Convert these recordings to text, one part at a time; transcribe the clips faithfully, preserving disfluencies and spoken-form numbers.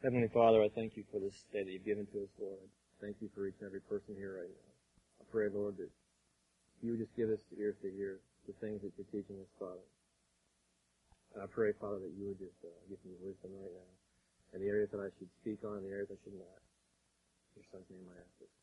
Heavenly Father, I thank you for this day that you've given to us, Lord. Thank you for each and every person here right now. I pray, Lord, that you would just give us ears to hear the things that you're teaching us, Father. And I pray, Father, that you would just uh, give me wisdom right now in the areas that I should speak on and the areas I should not. In your Son's name I ask this.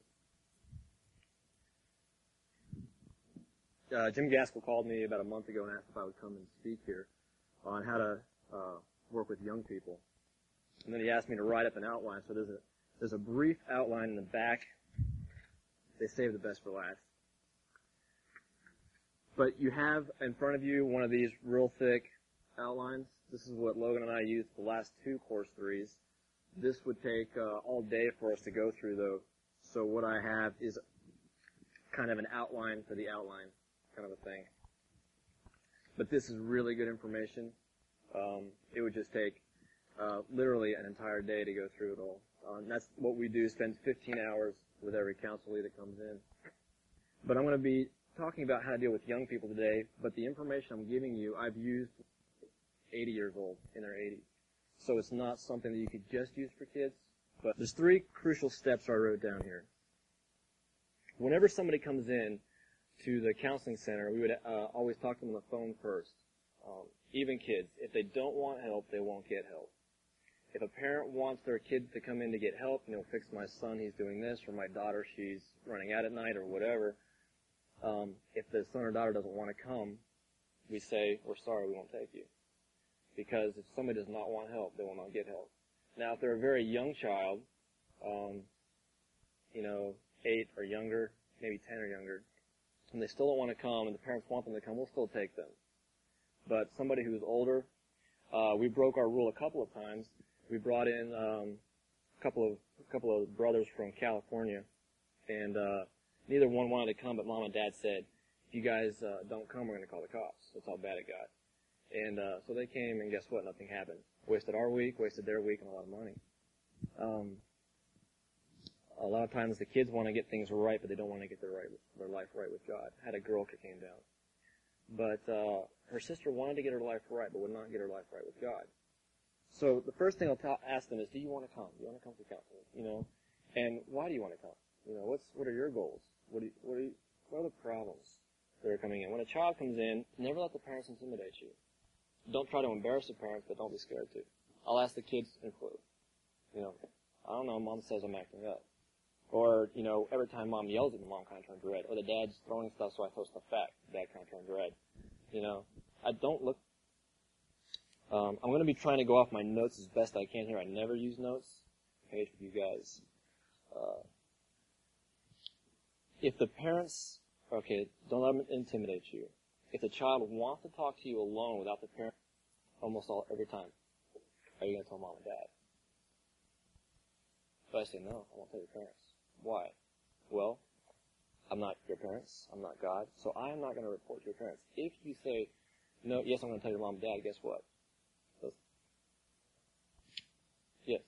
Amen. Uh, Jim Gaskell called me about a month ago and asked if I would come and speak here on how to uh, work with young people. And then he asked me to write up an outline. So there's a there's a brief outline in the back. They save the best for last. But you have in front of you one of these real thick outlines. This is what Logan and I used for the last two course threes. This would take uh, all day for us to go through, though. So what I have is kind of an outline for the outline, kind of a thing. But this is really good information. Um, it would just take uh, literally an entire day to go through it all. Uh, and that's what we do, spend fifteen hours with every counselee that comes in. But I'm going to be talking about how to deal with young people today, but the information I'm giving you, I've used eighty years old, in their eighties. So it's not something that you could just use for kids. But there's three crucial steps I wrote down here. Whenever somebody comes in to the counseling center, we would uh, always talk to them on the phone first. Um, even kids, if they don't want help, they won't get help. If a parent wants their kid to come in to get help, you know, fix my son, he's doing this, or my daughter, she's running out at night, or whatever, um, if the son or daughter doesn't want to come, we say, we're sorry, we won't take you. Because if somebody does not want help, they will not get help. Now, if they're a very young child, um, you know, eight or younger, maybe ten or younger, and they still don't want to come, and the parents want them to come, we'll still take them. But somebody who's older, uh, we broke our rule a couple of times. We brought in um, a couple of a couple of brothers from California, and uh, neither one wanted to come, but Mom and Dad said, if you guys uh, don't come, we're going to call the cops. That's how bad it got. And uh, so they came, and guess what? Nothing happened. Wasted our week, wasted their week, and a lot of money. Um, a lot of times the kids want to get things right, but they don't want to get their, right, their life right with God. I had a girl that came down. But uh, her sister wanted to get her life right, but would not get her life right with God. So the first thing I'll ta- ask them is, do you want to come? Do you want to come to counseling? You know, and why do you want to come? You know, what's what are your goals? What do you, what are you, what are the problems that are coming in? When a child comes in, never let the parents intimidate you. Don't try to embarrass the parents, but don't be scared to. I'll ask the kids to include. You know, I don't know, Mom says I'm acting up. Or, you know, every time Mom yells at me, Mom kind of turns red. Or the Dad's throwing stuff, so I throw stuff back. Dad kind of turns red. You know, I don't look. Um, I'm going to be trying to go off my notes as best I can here. I never use notes. Page for you guys. Uh, if the parents, okay, don't let them intimidate you. If the child wants to talk to you alone without the parent, almost all every time, are you going to tell Mom and Dad? But I say no, I won't tell your parents. Why? Well, I'm not your parents. I'm not God, so I am not going to report to your parents. If you say no, yes, I'm going to tell your mom and dad. Guess what? Yes.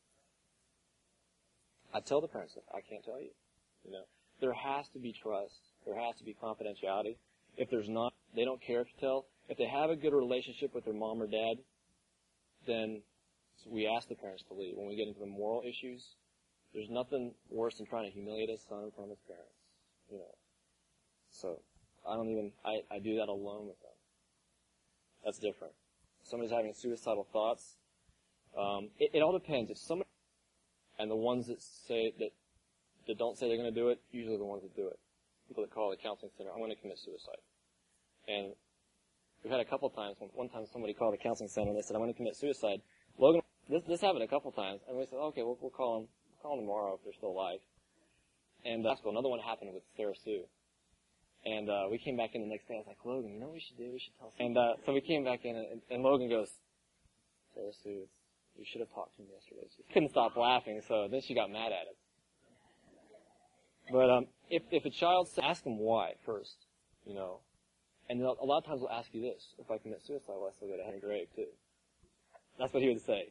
I tell the parents that I can't tell you. You know, there has to be trust. There has to be confidentiality. If there's not, they don't care if you tell. If they have a good relationship with their mom or dad, then we ask the parents to leave. When we get into the moral issues, there's nothing worse than trying to humiliate a son in front of his parents. You know, so I don't even. I, I do that alone with them. That's different. If somebody's having suicidal thoughts. Um, it, it all depends. If somebody, and the ones that say that that don't say they're going to do it, usually the ones that do it. People that call the counseling center, I'm going to commit suicide. And we've had a couple times. One time somebody called the counseling center and they said, I'm going to commit suicide. Logan, this this happened a couple times, and we said, okay, we'll, we'll call them. We'll call them tomorrow if they're still alive. And uh, another one happened with Sarah Sue. And uh, we came back in the next day. I was like, Logan, you know what we should do? We should tell. And uh, so we came back in, and, and Logan goes, Sarah Sue, you should have talked to me yesterday. She couldn't stop laughing, so then she got mad at us. But um, if if a child says, ask them why first, you know. And a lot of times they'll ask you this: if I commit suicide, will I still go to heaven grave too? That's what he would say.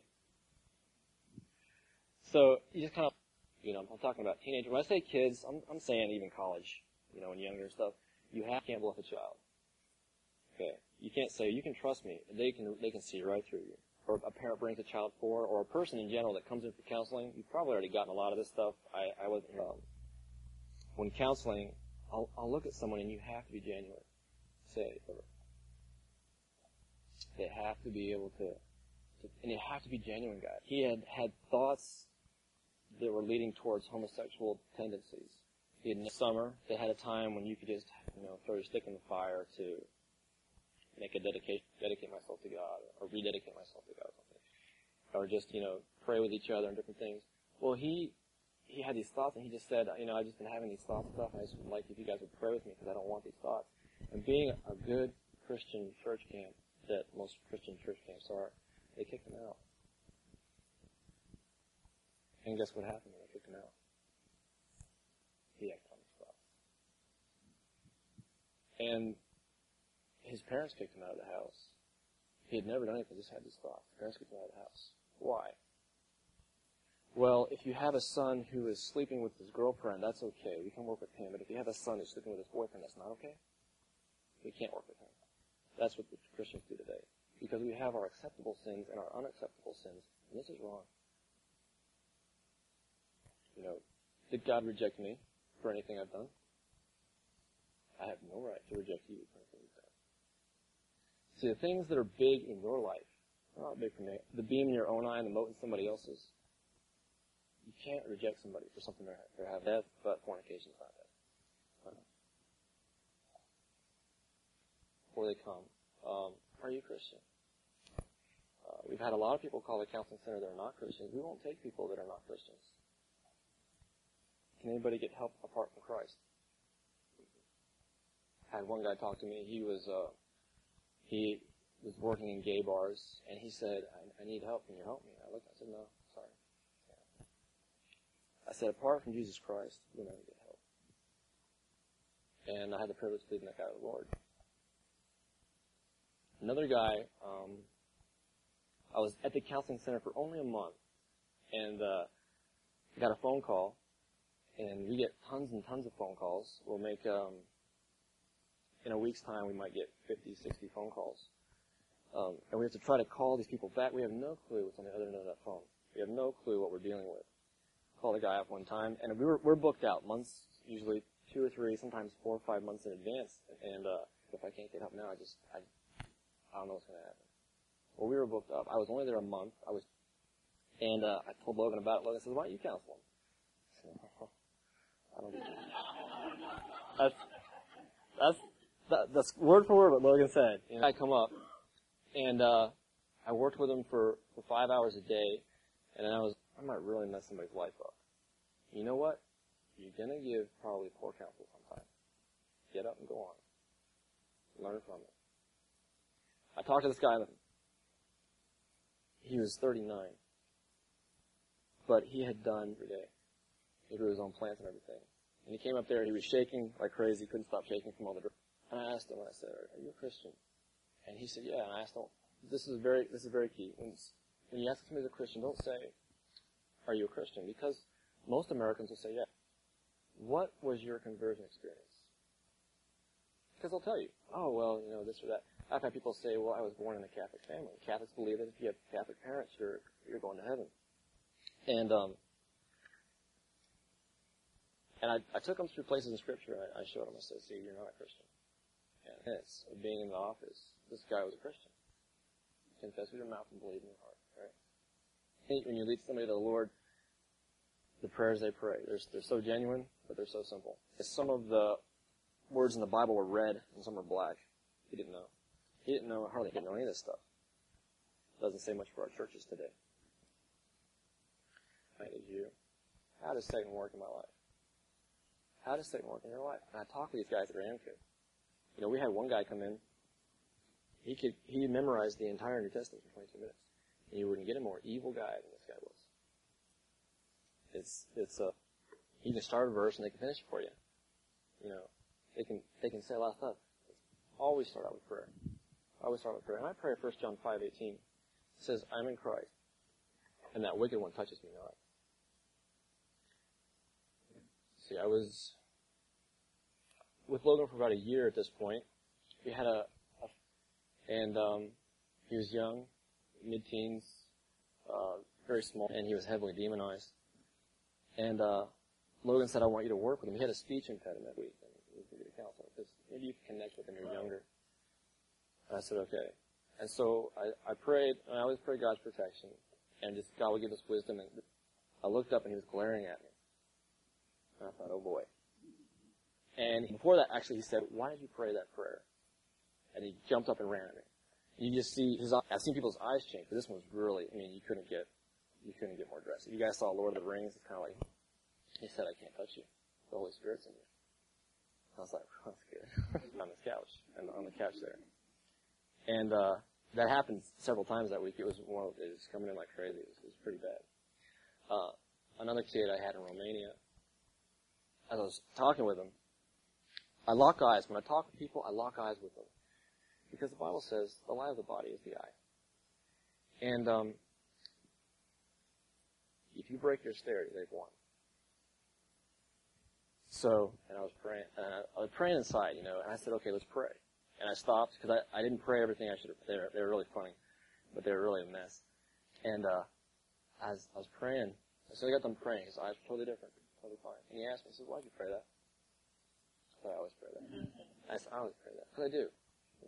So you just kind of, you know, I'm talking about teenagers. When I say kids, I'm I'm saying even college, you know, and younger stuff. You have can't bluff a child. Okay, you can't say you can trust me. They can they can see right through you. or a parent brings a child for, or a person in general that comes in for counseling, you've probably already gotten a lot of this stuff. I, I wasn't here. Um, when counseling, I'll, I'll look at someone and you have to be genuine. Say, they have to be able to, to, and they have to be genuine, guys. He had had thoughts that were leading towards homosexual tendencies. He had in the summer, they had a time when you could just, you know, throw your stick in the fire to make a dedication, dedicate myself to God, or rededicate myself to God, or something, or just, you know, pray with each other and different things. Well, he he had these thoughts, and he just said, you know, I've just been having these thoughts and stuff, and I just would like if you guys would pray with me because I don't want these thoughts. And being a good Christian church camp that most Christian church camps are, they kicked him out. And guess what happened when they kicked him out? He acted on his thoughts. And his parents kicked him out of the house. He had never done anything, just had these thoughts. His parents kicked him out of the house. Why? Well, if you have a son who is sleeping with his girlfriend, that's okay. We can work with him. But if you have a son who's sleeping with his boyfriend, that's not okay. We can't work with him. That's what the Christians do today. Because we have our acceptable sins and our unacceptable sins, and this is wrong. You know, did God reject me for anything I've done? I have no right to reject you for anything you've done. See, the things that are big in your life are not big for me. The beam in your own eye and the mote in somebody else's. You can't reject somebody for something they're, they're having. Death, but fornication is not death. Uh, before they come, um, are you Christian? Uh, we've had a lot of people call the counseling center that are not Christians. We won't take people that are not Christians. Can anybody get help apart from Christ? I had one guy talk to me. He was uh, he was working in gay bars, and he said, I, I need help. Can you help me? I looked. I said, no, sorry. I said, apart from Jesus Christ, you'll never get help. And I had the privilege of leading that guy to the Lord. Another guy, um, I was at the counseling center for only a month, and uh, got a phone call, and we get tons and tons of phone calls. We'll make, um, in a week's time, we might get fifty, sixty phone calls. Um, and we have to try to call these people back. We have no clue what's on the other end of that phone. We have no clue what we're dealing with. Call the guy up one time, and we were, we're booked out months, usually two or three, sometimes four or five months in advance. And uh, if I can't get help now, I just, I, I don't know what's going to happen. Well, we were booked up. I was only there a month. I was, and uh, I told Logan about it. Logan says, "Why don't you counsel him?" I said, oh, I don't do that. That's, that's, that, that's word for word what Logan said. You know, I come up, and uh, I worked with him for, for five hours a day, and then I was, I might really mess somebody's life up. You know what? You're going to give probably poor counsel sometime. Get up and go on. Learn from it. I talked to this guy. He was thirty-nine. But he had done every day. He grew his own plants and everything. And he came up there, he was shaking like crazy, couldn't stop shaking from all the dirt. And I asked him, I said, are you a Christian? And he said, yeah. And I asked him, this is very, this is very key. When, when you ask somebody who's a Christian, don't say, are you a Christian? Because most Americans will say, yeah. What was your conversion experience? Because they'll tell you, oh, well, you know, this or that. I've had people say, well, I was born in a Catholic family. Catholics believe that if you have Catholic parents, you're you're going to heaven. And um, and I, I took them through places in Scripture. I, I showed them. I said, see, you're not a Christian. And it's being in the office. This guy was a Christian. Confess with your mouth and believe in your heart. Right? When you lead somebody to the Lord, the prayers they pray, they're, they're so genuine, but they're so simple. Some of the words in the Bible were red and some were black. He didn't know. He didn't know, hardly didn't know any of this stuff. Doesn't say much for our churches today. How did you? How does Satan work in my life? How does Satan work in your life? And I talk to these guys at Ramco. You know, we had one guy come in. He could he memorized the entire New Testament for twenty-two minutes. And you wouldn't get a more evil guy than this guy was. It's it's a uh, he can start a verse and they can finish it for you. You know, they can they can say a lot of stuff. Always start out with prayer. Always start with prayer. And I pray First John five eighteen. It says, I'm in Christ, and that wicked one touches me not. See, I was with Logan for about a year at this point. We had a, a and um, he was young. mid-teens, uh, very small, and he was heavily demonized. And uh, Logan said, I want you to work with him. He had a speech impediment week, and we could get a counselor, because maybe you can connect with him when you're younger. And I said, okay. And so I, I prayed, and I always pray God's protection, and just God would give us wisdom. And I looked up, and he was glaring at me. And I thought, oh boy. And before that, actually, he said, why did you pray that prayer? And he jumped up and ran at me. You just see his, I've seen people's eyes change, but this one was really, I mean, you couldn't get, you couldn't get more drastic. If you guys saw Lord of the Rings, it's kind of like, he said, I can't touch you. The Holy Spirit's in you. I was like, oh, that's good. on this couch, and on the couch there. And, uh, that happened several times that week. It was one of, it was coming in like crazy. It was, it was pretty bad. Uh, another kid I had in Romania, as I was talking with him, I lock eyes. When I talk to people, I lock eyes with them. Because the Bible says the light of the body is the eye. And um, if you break your stereo, they've won. So, and I was praying, and I, I was praying inside, you know, and I said, okay, let's pray. And I stopped, because I, I didn't pray everything I should have. They were, they were really funny, but they were really a mess. And uh, as I was praying, so I got done praying. His eyes were totally different, totally fine. And he asked me, he said, why'd you pray that? I said, I always pray that. I said, I always pray that, because I do.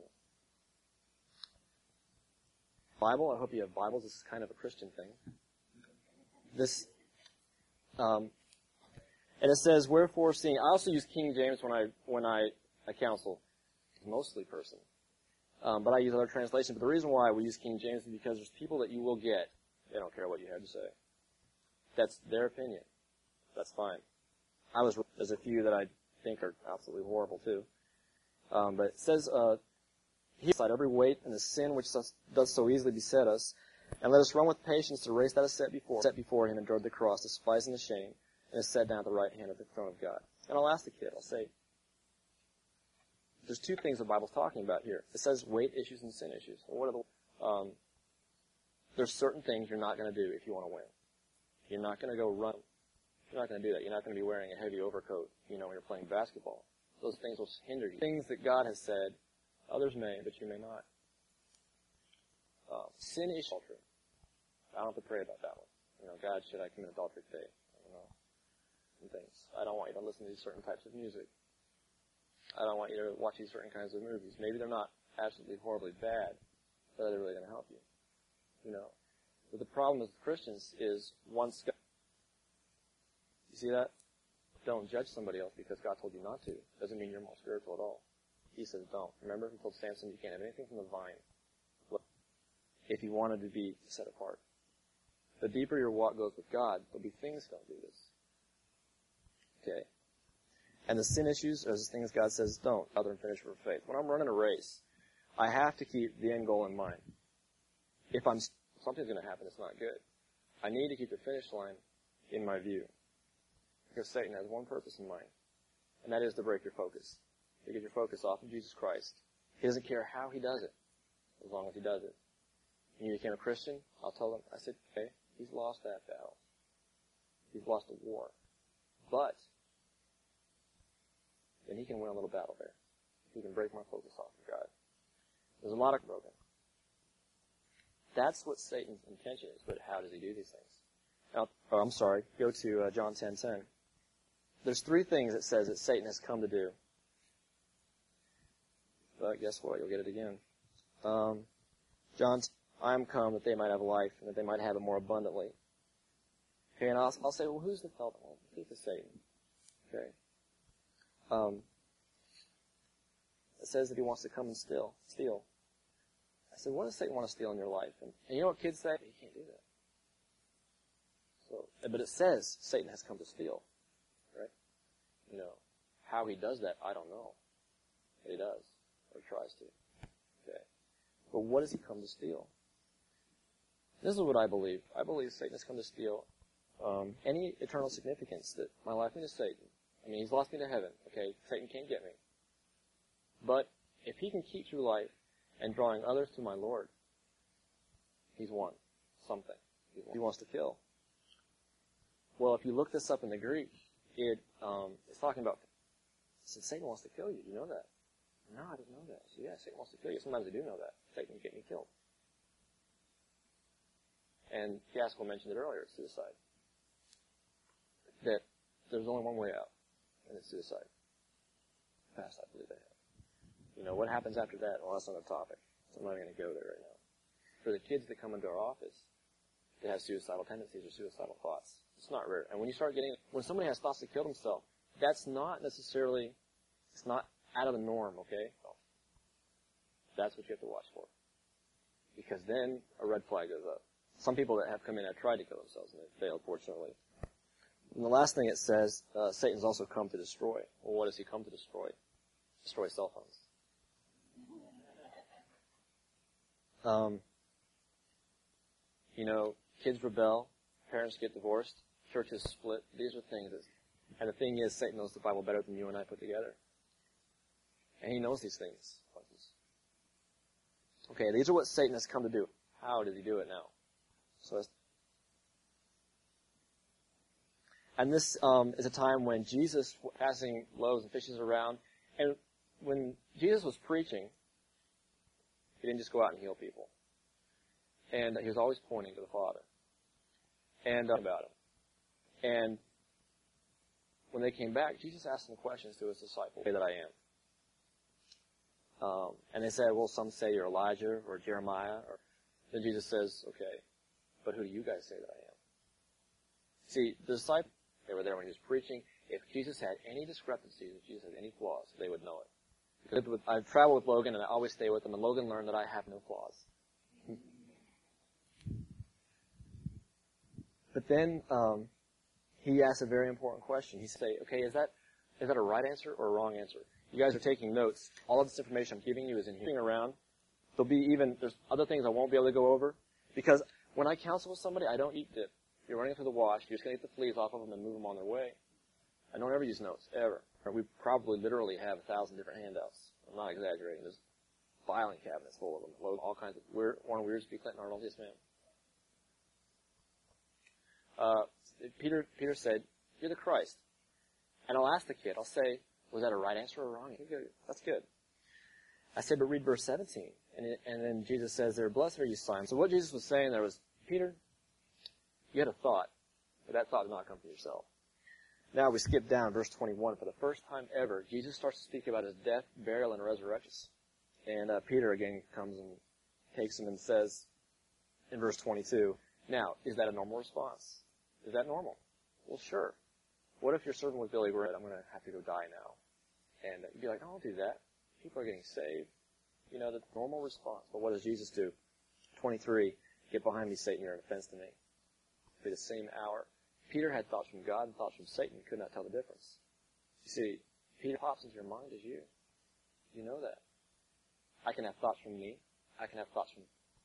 Bible. I hope you have Bibles. This is kind of a Christian thing. This, um, and it says, wherefore seeing, I also use King James when I, when I, I counsel, mostly person. Um, but I use other translations. But the reason why we use King James is because there's people that you will get, they don't care what you have to say. That's their opinion. That's fine. I was, there's a few that I think are absolutely horrible too. Um, but it says, uh, He aside every weight and the sin which does so easily beset us, and let us run with patience the race that is set before, set before him, and endured the cross, despising the shame, and is set down at the right hand of the throne of God. And I'll ask the kid, I'll say, there's two things the Bible's talking about here. It says weight issues and sin issues. Well, what are the, um, there's certain things you're not going to do if you want to win. You're not going to go run. You're not going to do that. You're not going to be wearing a heavy overcoat, you know, when you're playing basketball. Those things will hinder you. Things that God has said, others may, but you may not. Uh, sin is adultery. I don't have to pray about that one. You know, God, should I commit adultery today? I don't know. And things. I don't want you to listen to these certain types of music. I don't want you to watch these certain kinds of movies. Maybe they're not absolutely horribly bad, but are they really going to help you? You know. But the problem with Christians is once God, you see that? Don't judge somebody else because God told you not to. Doesn't mean you're more spiritual at all. He says don't. Remember, he told Samson you can't have anything from the vine if he wanted to be set apart. The deeper your walk goes with God, there'll be things don't do this. Okay. And the sin issues are the things God says don't, other than finish for faith. When I'm running a race, I have to keep the end goal in mind. If I'm, something's going to happen that's not good. I need to keep the finish line in my view. Because Satan has one purpose in mind, and that is to break your focus. To get your focus off of Jesus Christ. He doesn't care how he does it, as long as he does it. When you became a Christian, I'll tell them, I said, okay, he's lost that battle. He's lost a war. But, then he can win a little battle there. He can break my focus off of God. There's a lot of broken. That's what Satan's intention is, but how does he do these things? Now, oh, I'm sorry, go to uh, John ten ten. There's three things it says that Satan has come to do. But guess what? You'll get it again. Um, John, I am come that they might have life and that they might have it more abundantly. Okay, and I'll, I'll say, well, who's the fellow? Well, who's the Satan? Okay. Um, it says that he wants to come and steal. Steal. I said, what does Satan want to steal in your life? And, and you know what kids say? You can't do that. So, but it says Satan has come to steal. Right? You know, how he does that, I don't know. But he does. Or tries to. Okay. But what does he come to steal? This is what I believe. I believe Satan has come to steal um, any eternal significance that my life into Satan. I mean, he's lost me to heaven. Okay, Satan can't get me. But if he can keep through life and drawing others to my Lord, he's won something. He's won. He wants to kill. Well, if you look this up in the Greek, it um, it's talking about. It says Satan wants to kill you. Do you know that? No, I didn't know that. So yeah, Satan wants to kill you. Sometimes I do know that. Satan can get me killed. And Fiasco mentioned it earlier, suicide. That there's only one way out, and it's suicide. Past, I believe they have. You know, what happens after that? Well, that's another topic. So I'm not going to go there right now. For the kids that come into our office, they have suicidal tendencies or suicidal thoughts. It's not rare. And when you start getting, when somebody has thoughts to kill themselves, that's not necessarily, it's not out of the norm, okay? That's what you have to watch for. Because then a red flag goes up. Some people that have come in have tried to kill themselves and they failed, fortunately. And the last thing it says, uh, Satan's also come to destroy. Well, what does he come to destroy? Destroy cell phones. Um, you know, kids rebel, parents get divorced, churches split. These are things that, and the thing is, Satan knows the Bible better than you and I put together. And he knows these things. Okay, these are what Satan has come to do. How does he do it now? So, that's, and this um, is a time when Jesus was passing loaves and fishes around, and when Jesus was preaching, he didn't just go out and heal people, and he was always pointing to the Father and uh, about him. And when they came back, Jesus asked some questions to his disciples. Say that I am. Um, and they said, well, some say you're Elijah or Jeremiah. Or then Jesus says, okay, but who do you guys say that I am? See, the disciples, they were there when he was preaching. If Jesus had any discrepancies, if Jesus had any flaws, they would know it. Because I've traveled with Logan, and I always stay with him, and Logan learned that I have no flaws. But then um, he asked a very important question. He said, okay, is that is that a right answer or a wrong answer? You guys are taking notes. All of this information I'm giving you is in here. Around. There'll be even, there's other things I won't be able to go over. Because when I counsel with somebody, I don't eat dip. You're running through the wash. You're just going to get the fleas off of them and move them on their way. I don't ever use notes, ever. We probably literally have a thousand different handouts. I'm not exaggerating. There's filing cabinets full of them. All kinds of weird, Warren Wearsby, Clinton Arnold, yes ma'am. Uh, Peter, Peter said, you're the Christ. And I'll ask the kid, I'll say, was that a right answer or a wrong answer? That's good. I said, but read verse seventeen. And, it, and then Jesus says there, blessed are you, Simon. So what Jesus was saying there was, Peter, you had a thought, but that thought did not come from yourself. Now we skip down, verse twenty-one. For the first time ever, Jesus starts to speak about his death, burial, and resurrection. And uh, Peter again comes and takes him and says, in verse twenty-two, now, is that a normal response? Is that normal? Well, sure. What if you're serving with Billy Graham? I'm going to have to go die now. And you'd be like, oh, don't do that. People are getting saved. You know, the normal response. But what does Jesus do? twenty-three, get behind me, Satan, you're an offense to me. For the same hour. Peter had thoughts from God and thoughts from Satan. He could not tell the difference. You see, Peter pops into your mind as you. You know that. I can have thoughts from me. I can have thoughts from...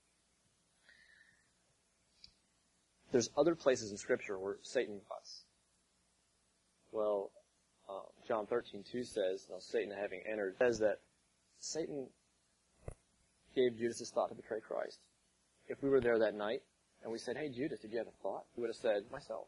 There's other places in Scripture where Satan thoughts. Well, uh, John thirteen two says, now Satan having entered, says that Satan gave Judas his thought to betray Christ. If we were there that night and we said, hey, Judas, did you have a thought? He would have said, myself.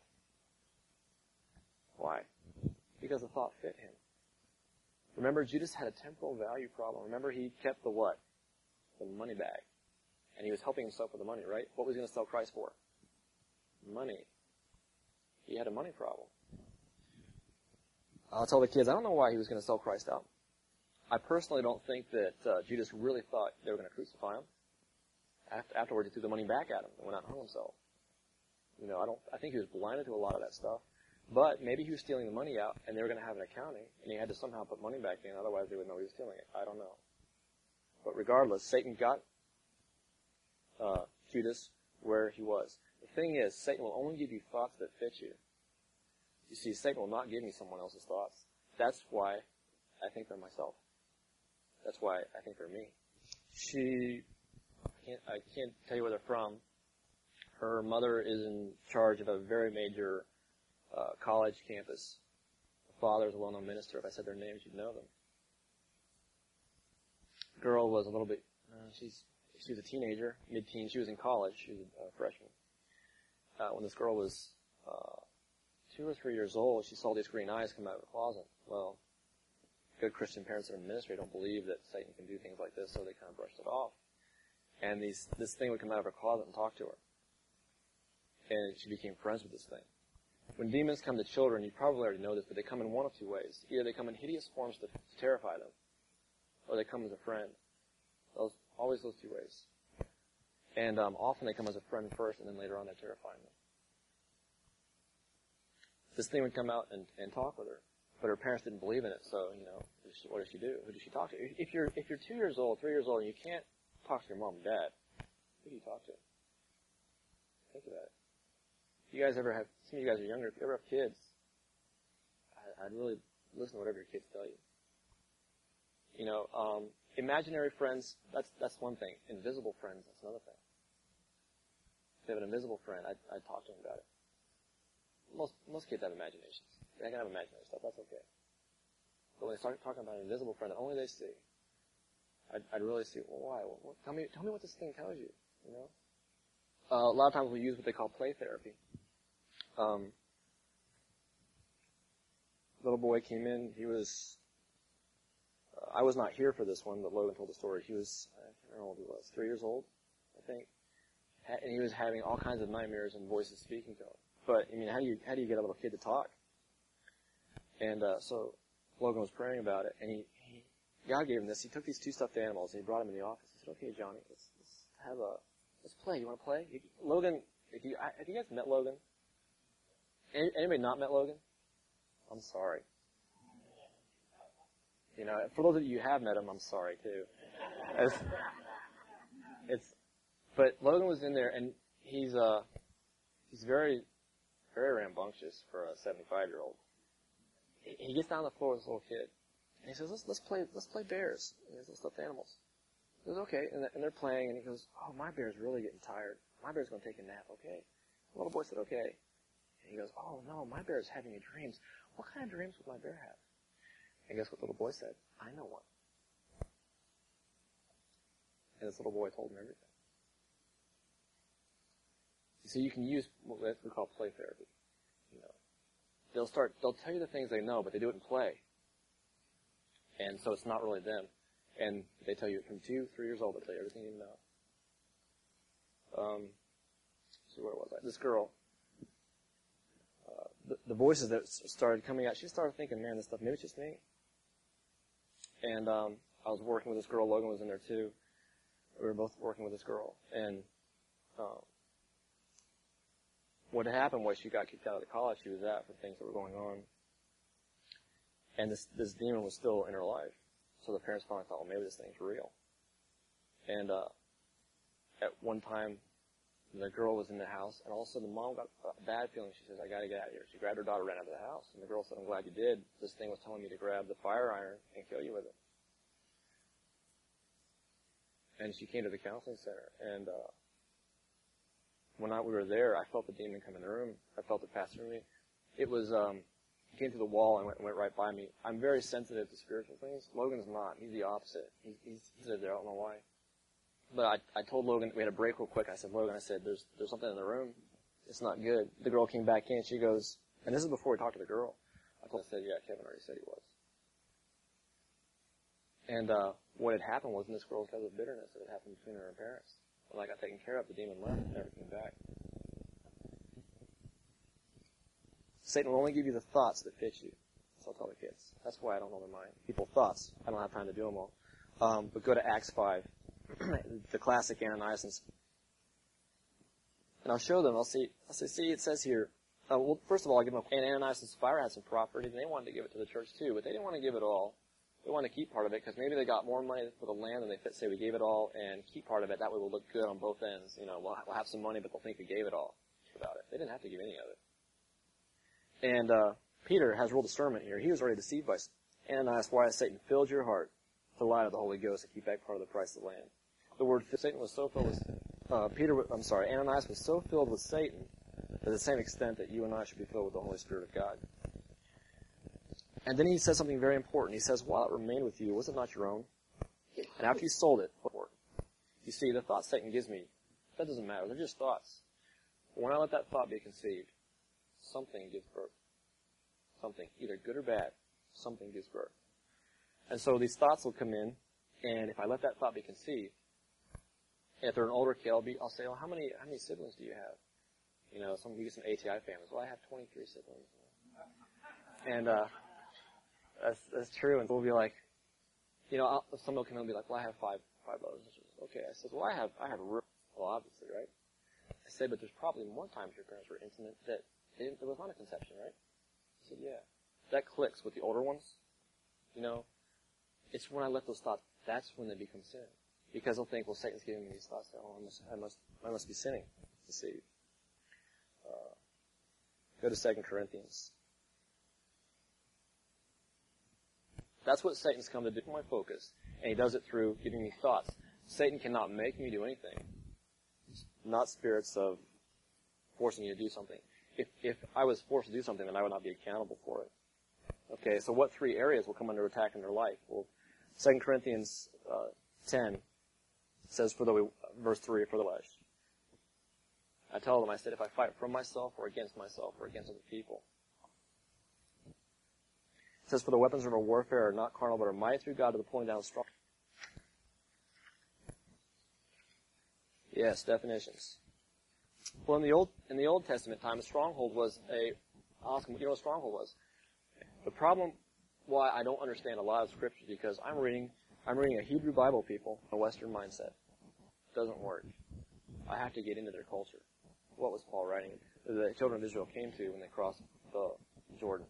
Why? Because the thought fit him. Remember, Judas had a temporal value problem. Remember, he kept the what? The money bag. And he was helping himself with the money, right? What was he going to sell Christ for? Money. He had a money problem. I'll tell the kids, I don't know why he was going to sell Christ out. I personally don't think that uh, Judas really thought they were going to crucify him. After, afterwards, he threw the money back at him and went out and hung himself. You know, I don't. I think he was blinded to a lot of that stuff. But maybe he was stealing the money out, and they were going to have an accounting, and he had to somehow put money back in, otherwise they would know he was stealing it. I don't know. But regardless, Satan got uh, Judas where he was. The thing is, Satan will only give you thoughts that fit you. You see, Satan will not give me someone else's thoughts. That's why I think they're myself. That's why I think they're me. She, I can't, I can't tell you where they're from. Her mother is in charge of a very major uh, college campus. The father is a well-known minister. If I said their names, you'd know them. The girl was a little bit, uh, she's, she was a teenager, mid-teen. She was in college. She was a freshman. Uh, when this girl was uh, two or three years old, she saw these green eyes come out of the closet. Well, good Christian parents that are in ministry don't believe that Satan can do things like this, so they kind of brushed it off. And these, this thing would come out of her closet and talk to her. and she became friends with this thing. When demons come to children, you probably already know this, but they come in one of two ways. Either they come in hideous forms to, to terrify them, or they come as a friend. Those, always those two ways. And um, often they come as a friend first, and then later on they're terrifying them. This thing would come out and, and talk with her, but her parents didn't believe in it. So you know, what does she do? Who does she talk to? If you're if you're two years old, three years old, and you can't talk to your mom and dad, who do you talk to? Think of that. If you guys ever have, some of you guys are younger. If you ever have kids, I, I'd really listen to whatever your kids tell you. You know, um, imaginary friends. That's that's one thing. Invisible friends. That's another thing. If you have an invisible friend, I'd, I'd talk to him about it. Most most kids have imaginations. They can have imaginary stuff. That's okay. But when they start talking about an invisible friend that only they see, I'd, I'd really see. Well, why? Well, what, tell me, tell me what this thing tells you. You know. Uh, a lot of times we use what they call play therapy. Um, little boy came in. He was. Uh, I was not here for this one, but Logan told the story. He was. I can't remember how old he was. Three years old, I think. Ha- and he was having all kinds of nightmares and voices speaking to him. But I mean, how do you how do you get a little kid to talk? And uh, so Logan was praying about it, and he, he God gave him this. He took these two stuffed animals and he brought them in the office. He said, "Okay, Johnny, let's, let's have a let's play. You want to play?" He, Logan, if you I, have you guys met Logan? Any, anybody not met Logan? I'm sorry. You know, for those of you who have met him, I'm sorry too. It's, it's but Logan was in there, and he's uh he's very very rambunctious for a seventy-five-year-old. He gets down on the floor with this little kid, and he says, "Let's let's play let's play bears." And these little stuffed animals. He goes, "Okay," and they're playing, and he goes, "Oh, my bear's really getting tired. My bear's going to take a nap." Okay. The little boy said, "Okay." And he goes, "Oh no, my bear's having dreams. What kind of dreams would my bear have?" And guess what the little boy said? "I know one." And this little boy told him everything. So you can use what we call play therapy. You know, they'll start, they'll tell you the things they know, but they do it in play. And so it's not really them. And they tell you from two, three years old, they'll tell you everything you know. Um, so where was I? This girl, uh, the, the voices that started coming out, she started thinking, man, this stuff, maybe it's just me. And um, I was working with this girl. Logan was in there too. We were both working with this girl. And um, what happened was she got kicked out of the college she was at for things that were going on. And this this demon was still in her life. So the parents finally thought, well, maybe this thing's real. And uh, at one time, the girl was in the house, and all of a sudden the mom got a bad feeling. She says, "I got to get out of here." She grabbed her daughter, ran out of the house. And the girl said, "I'm glad you did. This thing was telling me to grab the fire iron and kill you with it." And she came to the counseling center. And uh, when I, we were there, I felt the demon come in the room. I felt it pass through me. It was, um, it came through the wall and went, went right by me. I'm very sensitive to spiritual things. Logan's not. He's the opposite. He's, he's, he's there. I don't know why. But I, I told Logan, we had a break real quick. I said, "Logan," I said, there's, there's something in the room. It's not good. The girl came back in. She goes, and this is before we talked to the girl. I told her, I said, "Yeah, Kevin already said he was." And, uh, what had happened was in this girl's because of bitterness that had happened between her and her parents. When I got taken care of, the demon left and never came back. Satan will only give you the thoughts that fit you. So I'll tell the kids. That's why I don't know their mind. People's thoughts. I don't have time to do them all. Um, but go to Acts five. The classic Ananias and and I'll show them. I'll see. I'll say, see, it says here. Uh, well, first of all, I'll give them. And Ananias and Sapphira had some property, and they wanted to give it to the church too, but they didn't want to give it all. They wanted to keep part of it because maybe they got more money for the land than they fit. Say we gave it all and keep part of it. That way we'll look good on both ends. You know, we'll, we'll have some money, but they'll think we gave it all about it. They didn't have to give any of it. And uh, Peter has real discernment here. He was already deceived by Ananias. "Why has Satan filled your heart to lie to the Holy Ghost to keep back part of the price of the land?" The word Satan was so filled with, uh, Peter, I'm sorry, Ananias was so filled with Satan to the same extent that you and I should be filled with the Holy Spirit of God. And then he says something very important. He says, "While it remained with you, was it not your own? And after you sold it, what for it?" You see, the thoughts Satan gives me, that doesn't matter. They're just thoughts. But when I let that thought be conceived, something gives birth. Something, either good or bad, something gives birth. And so these thoughts will come in, and if I let that thought be conceived, if they're an older kid, I'll, be, I'll say, "Oh, how many how many siblings do you have?" You know, some, we get some A T I families. Well, I have twenty-three siblings. And, uh, that's, that's true. And we'll be like, you know, I'll, some will come in and be like, well, I have five, five brothers and sisters. Okay. I said, well, I have, I have, well, obviously, right? I said, but there's probably more times your parents were intimate that it, it was not a conception, right? I said, yeah. That clicks with the older ones. You know, it's when I let those thoughts, that's when they become sin. Because they'll think, well, Satan's giving me these thoughts that, oh, I must, I must, I must be sinning to see. Uh, go to Second Corinthians. That's what Satan's come to do, my focus. And he does it through giving me thoughts. Satan cannot make me do anything. It's not spirits of forcing me to do something. If, if I was forced to do something, then I would not be accountable for it. Okay, so what three areas will come under attack in their life? Well, Second Corinthians uh, ten says, for the, verse three, for the flesh. I tell them, I said, if I fight from myself or against myself or against other people. It says, for the weapons of our warfare are not carnal, but are mighty through God to the pulling down of strong. Yes, definitions. Well, in the Old in the Old Testament time, a stronghold was a, ask them, you know what a stronghold was? The problem why I don't understand a lot of scripture because I'm reading I'm reading a Hebrew Bible, people, a Western mindset. It doesn't work. I have to get into their culture. What was Paul writing? The children of Israel came to when they crossed the Jordan.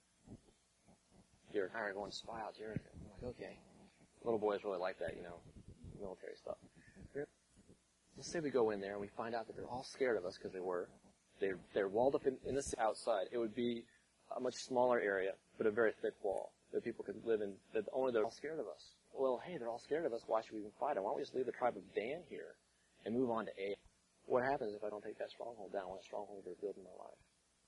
Here, I are going to spy out Jericho. I'm like, okay. Little boys really like that, you know, military stuff. Let's say we go in there and we find out that they're all scared of us because they were. They're, they're walled up in, in the outside. It would be a much smaller area, but a very thick wall that people could live in, that only they're all scared of us. Well, hey, they're all scared of us. Why should we even fight them? Why don't we just leave the tribe of Dan here and move on to A? What happens if I don't take that stronghold down when a stronghold is revealed in my life?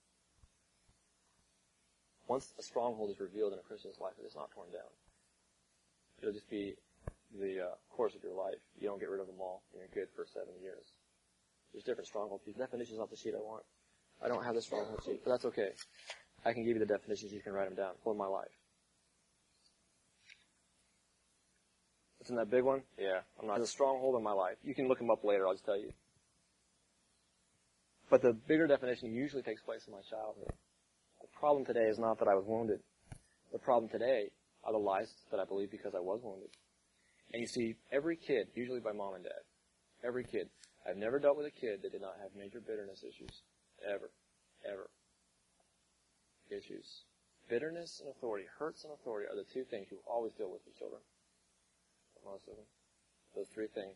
Once a stronghold is revealed in a Christian's life, it is not torn down. It'll just be the uh, course of your life. You don't get rid of them all, and you're good for seven years. There's different stronghold pieces. Definitions off the sheet I want. I don't have the stronghold sheet, but that's okay. I can give you the definitions. You can write them down for my life. What's in that big one? Yeah, I'm not. There's a stronghold in my life. You can look them up later. I'll just tell you. But the bigger definition usually takes place in my childhood. The problem today is not that I was wounded. The problem today are the lies that I believe because I was wounded. And you see, every kid, usually by mom and dad, every kid, I've never dealt with a kid that did not have major bitterness issues. Ever. Ever. Issues. Bitterness and authority, hurts and authority are the two things you always deal with with children. Most of them. Those three things.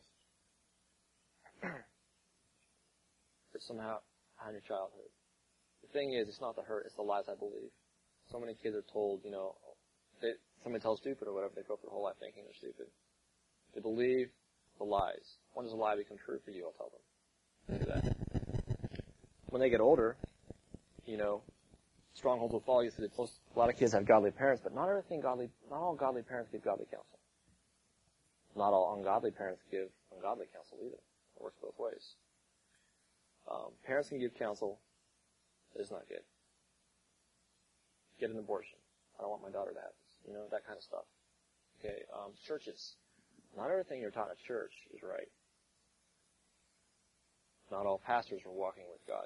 Hurt somehow on your childhood. The thing is, it's not the hurt, it's the lies I believe. So many kids are told, you know, they, somebody tells stupid or whatever, they grow up their whole life thinking they're stupid. They believe the lies. When does a lie become true for you? I'll tell them. Do that. When they get older, you know, strongholds will follow you through the most, a lot of kids have godly parents, but not everything godly, not all godly parents give godly counsel. Not all ungodly parents give ungodly counsel either. It works both ways. Um, parents can give counsel that is not good. Get an abortion. I don't want my daughter to have this. You know, that kind of stuff. Okay, um, churches. Not everything you're taught at church is right. Not all pastors are walking with God.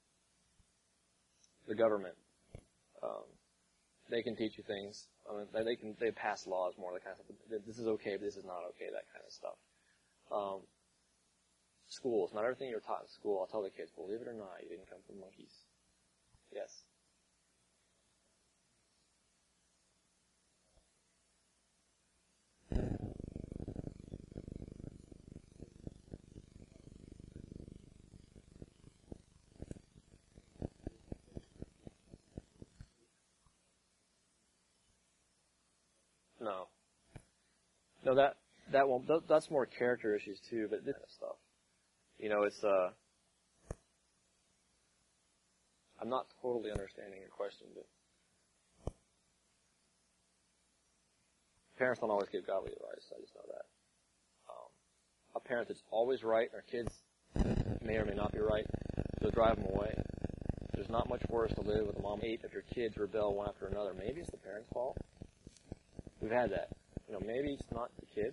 The government. Um, they can teach you things. I mean, they can they pass laws more, that kind of stuff. This is okay, but this is not okay, that kind of stuff. Um, schools. Not everything you're taught in school. I'll tell the kids, believe it or not, you didn't come from monkeys. Yes. No. No, that, that won't, that, that's more character issues too, but this kind of stuff. You know, it's, uh, I'm not totally understanding your question, but parents don't always give godly advice, I just know that. Um, a parent that's always right, our kids may or may not be right, they'll drive them away. There's not much worse to live with a mom eight if your kids rebel one after another. Maybe it's the parents' fault. We've had that. You know, maybe it's not the kids.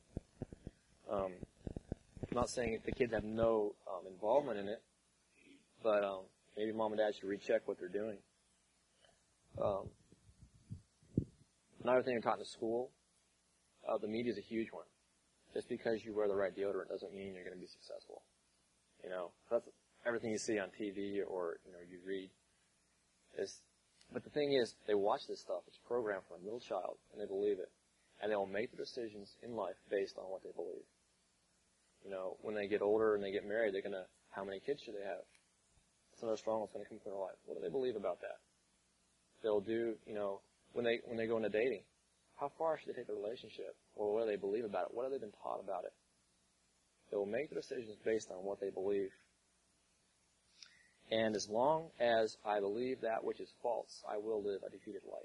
Um, I'm not saying if the kids have no um, involvement in it, But um, maybe mom and dad should recheck what they're doing. Um, another thing you're taught in school, uh, the media is a huge one. Just because you wear the right deodorant doesn't mean you're going to be successful. You know, that's everything you see on T V or, you know, you read. Is, but the thing is, they watch this stuff. It's programmed from a little child, and they believe it. And they'll make their decisions in life based on what they believe. You know, when they get older and they get married, they're going to, how many kids should they have? That's another stronghold going to come into their life. What do they believe about that? They'll do, you know, when they when they go into dating, how far should they take the relationship? Or what do they believe about it? What have they been taught about it? They will make their decisions based on what they believe. And as long as I believe that which is false, I will live a defeated life.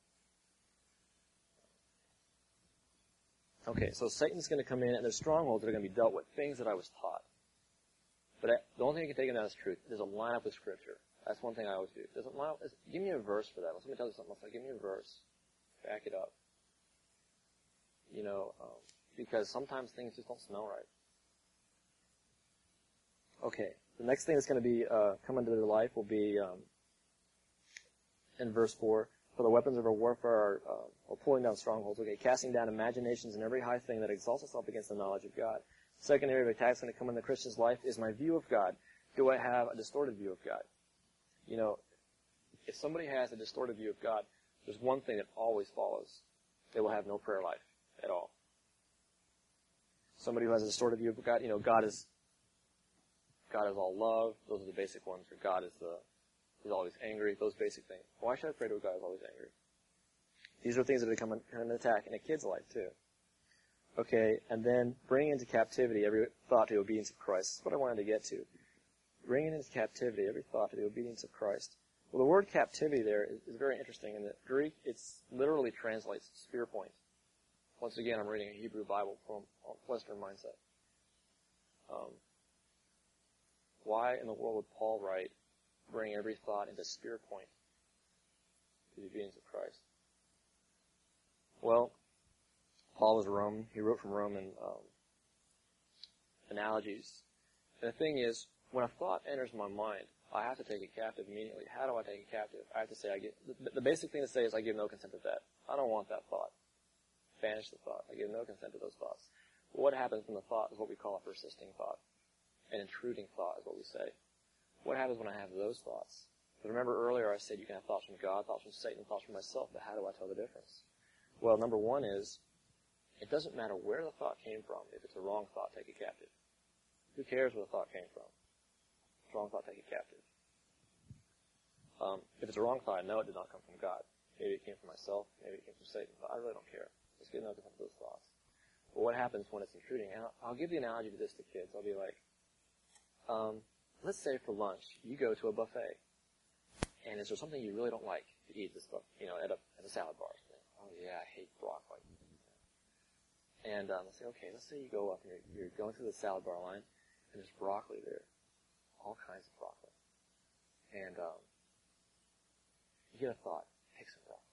Okay, so Satan's going to come in, and there's strongholds that are going to be dealt with, things that I was taught. But I, the only thing you can take in that is truth. Does it line up with Scripture? That's one thing I always do. Does it line up? Give me a verse for that. Let me tell you something else. Give me a verse. Back it up. You know, um, because sometimes things just don't smell right. Okay, the next thing that's going to be uh, come into their life will be um, in verse four. For the weapons of our warfare are, uh, are pulling down strongholds. Okay, casting down imaginations and every high thing that exalts itself against the knowledge of God. Second area of attack that's going to come in the Christian's life is my view of God. Do I have a distorted view of God? You know, if somebody has a distorted view of God, there's one thing that always follows. They will have no prayer life at all. Somebody who has a distorted view of God, you know, God is God is all love. Those are the basic ones. Or God is the He's always angry. Those basic things. Why should I pray to a God who's always angry? These are things that come in, come in attack in a kid's life too. Okay, and then bring into captivity every thought to the obedience of Christ. That's what I wanted to get to. Bringing into captivity every thought to the obedience of Christ. Well, the word captivity there is, is very interesting. In the Greek, it literally translates spear point. Once again, I'm reading a Hebrew Bible from a Western mindset. Um, why in the world would Paul write, bring every thought into spear point to the obedience of Christ? Well, Paul was Roman. He wrote from Roman um, analogies. And the thing is, when a thought enters my mind, I have to take it captive immediately. How do I take it captive? I have to say, I get, the, the basic thing to say is I give no consent to that. I don't want that thought. Banish the thought. I give no consent to those thoughts. What happens when the thought is what we call a persisting thought? An intruding thought is what we say. What happens when I have those thoughts? But remember earlier I said you can have thoughts from God, thoughts from Satan, thoughts from myself, but how do I tell the difference? Well, number one is, it doesn't matter where the thought came from. If it's a wrong thought, take it captive. Who cares where the thought came from? If it's a wrong thought, take it captive. Um, if it's a wrong thought, I know it did not come from God. Maybe it came from myself, maybe it came from Satan, but I really don't care. Just get no consent to those thoughts. But what happens when it's intruding? And I'll, I'll give the analogy to this to kids. I'll be like, um, let's say for lunch, you go to a buffet, and is there something you really don't like to eat this stuff, you know, at a, at a salad bar? Oh yeah, I hate broccoli. And um, let's say, okay, let's say you go up and you're, you're going through the salad bar line, and there's broccoli there, all kinds of broccoli. And um, you get a thought, take some broccoli.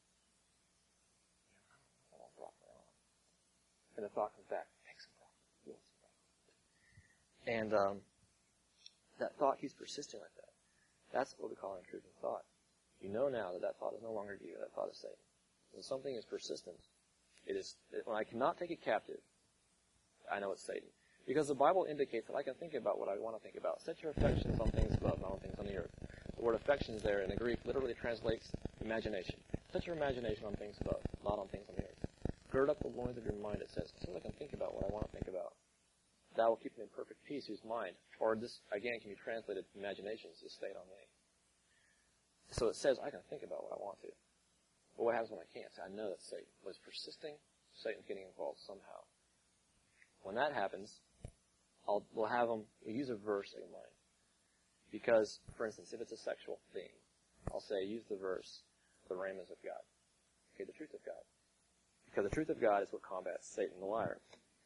I want broccoli. I want. And the thought comes back, take some broccoli. You want some broccoli. And um, that thought keeps persisting like that. That's what we call an intruding thought. You know now that that thought is no longer you, that thought is Satan. When something is persistent, it is, when I cannot take it captive, I know it's Satan. Because the Bible indicates that I can think about what I want to think about. Set your affections on things above, not on things on the earth. The word affections there in the Greek literally translates imagination. Set your imagination on things above, not on things on the earth. Gird up the loins of your mind, it says, so I can think about what I want to think about. That will keep me in perfect peace, whose mind, or this, again, can be translated, imaginations, is stayed on me. So it says I can think about what I want to. But what happens when I can't? So I know that Satan was persisting. Satan's getting involved somehow. When that happens, I'll, we'll have them, we'll use a verse in mind. Because, for instance, if it's a sexual theme, I'll say, use the verse, the rhemas of God. Okay, the truth of God. Because the truth of God is what combats Satan the liar.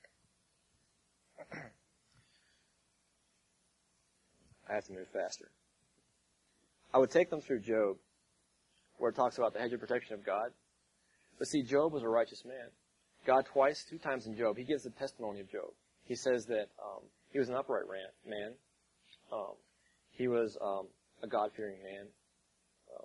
I have to move faster. I would take them through Job, where it talks about the hedge of protection of God. But see, Job was a righteous man. God twice, two times in Job, he gives the testimony of Job. He says that um, he was an upright man. Um, He was um, a God-fearing man. Um,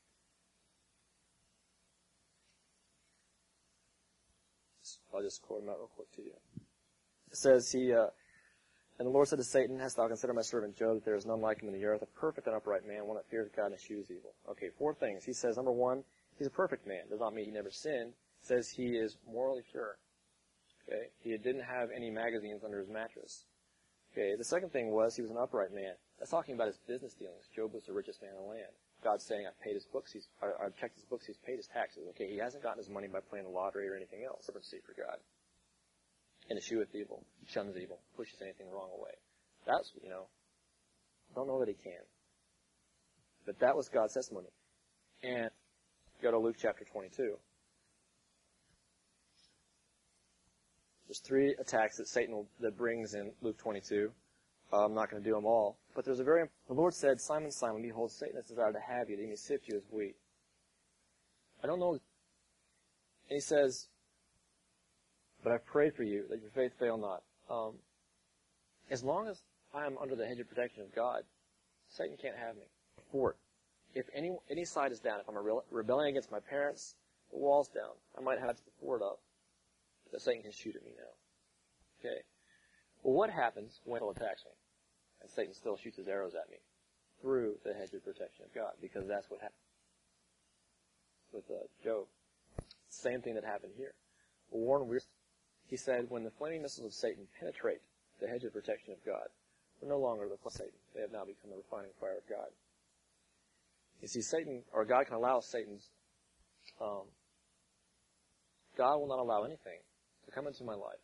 I'll just quote him out real quick to you. It says, he, uh, and the Lord said to Satan, hast thou considered my servant Job, that there is none like him in the earth, a perfect and upright man, one that fears God and eschews evil. Okay, four things. He says, number one, he's a perfect man. Does not mean he never sinned. It says he is morally pure. Okay, he didn't have any magazines under his mattress. Okay, the second thing was he was an upright man. That's talking about his business dealings. Job was the richest man in the land. God's saying, I've paid his books, he's, I, I've checked his books, he's paid his taxes. Okay, he hasn't gotten his money by playing the lottery or anything else. Servancy for God. And escheweth evil, shuns evil, pushes anything wrong away. That's, you know, I don't know that he can. But that was God's testimony. And go to Luke chapter twenty-two. There's three attacks that Satan will, that brings in Luke twenty-two. Uh, I'm not going to do them all. But there's a very, the Lord said, Simon, Simon, behold, Satan has desired to have you, that he may sift you as wheat. I don't know. And he says, but I've prayed for you, that your faith fail not. Um, as long as I am under the hedge of protection of God, Satan can't have me. Fort. If any any side is down, if I'm a rebelling against my parents, the wall's down. I might have to fort up. That Satan can shoot at me now. Okay. Well, what happens when he attacks me? And Satan still shoots his arrows at me through the hedge of protection of God, because that's what happened with uh, Job. Same thing that happened here. Well, Warren Wiersbe, he said, when the flaming missiles of Satan penetrate the hedge of protection of God, they're no longer the flames of Satan. They have now become the refining fire of God. You see, Satan, or God can allow Satan's, um, God will not allow anything to come into my life.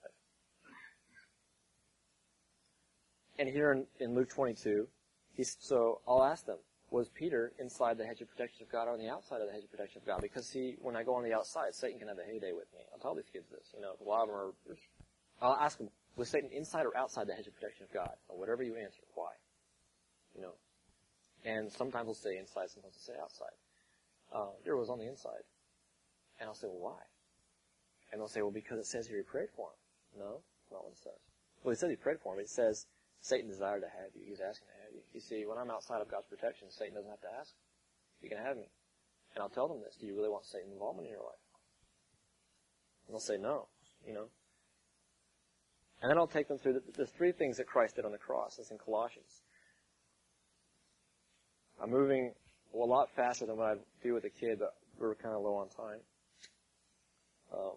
And here in, in Luke twenty-two, he's, so I'll ask them, was Peter inside the hedge of protection of God or on the outside of the hedge of protection of God? Because see, when I go on the outside, Satan can have a heyday with me. I'll tell these kids this, you know, a lot of them are, I'll ask them, was Satan inside or outside the hedge of protection of God? Or whatever you answer, why? You know. And sometimes we'll say inside, sometimes we'll say outside. Uh, Peter was on the inside. And I'll say, well, why? And they'll say, well, because it says here he prayed for him. No, that's not what it says. Well, it says he prayed for him. It says Satan desired to have you. He was asking to have you. You see, when I'm outside of God's protection, Satan doesn't have to ask. He can have me. And I'll tell them this. Do you really want Satan's involvement in your life? And they'll say no, you know. And then I'll take them through the, the three things that Christ did on the cross. That's in Colossians. I'm moving well, a lot faster than what I do with a kid, but we're kind of low on time. Um,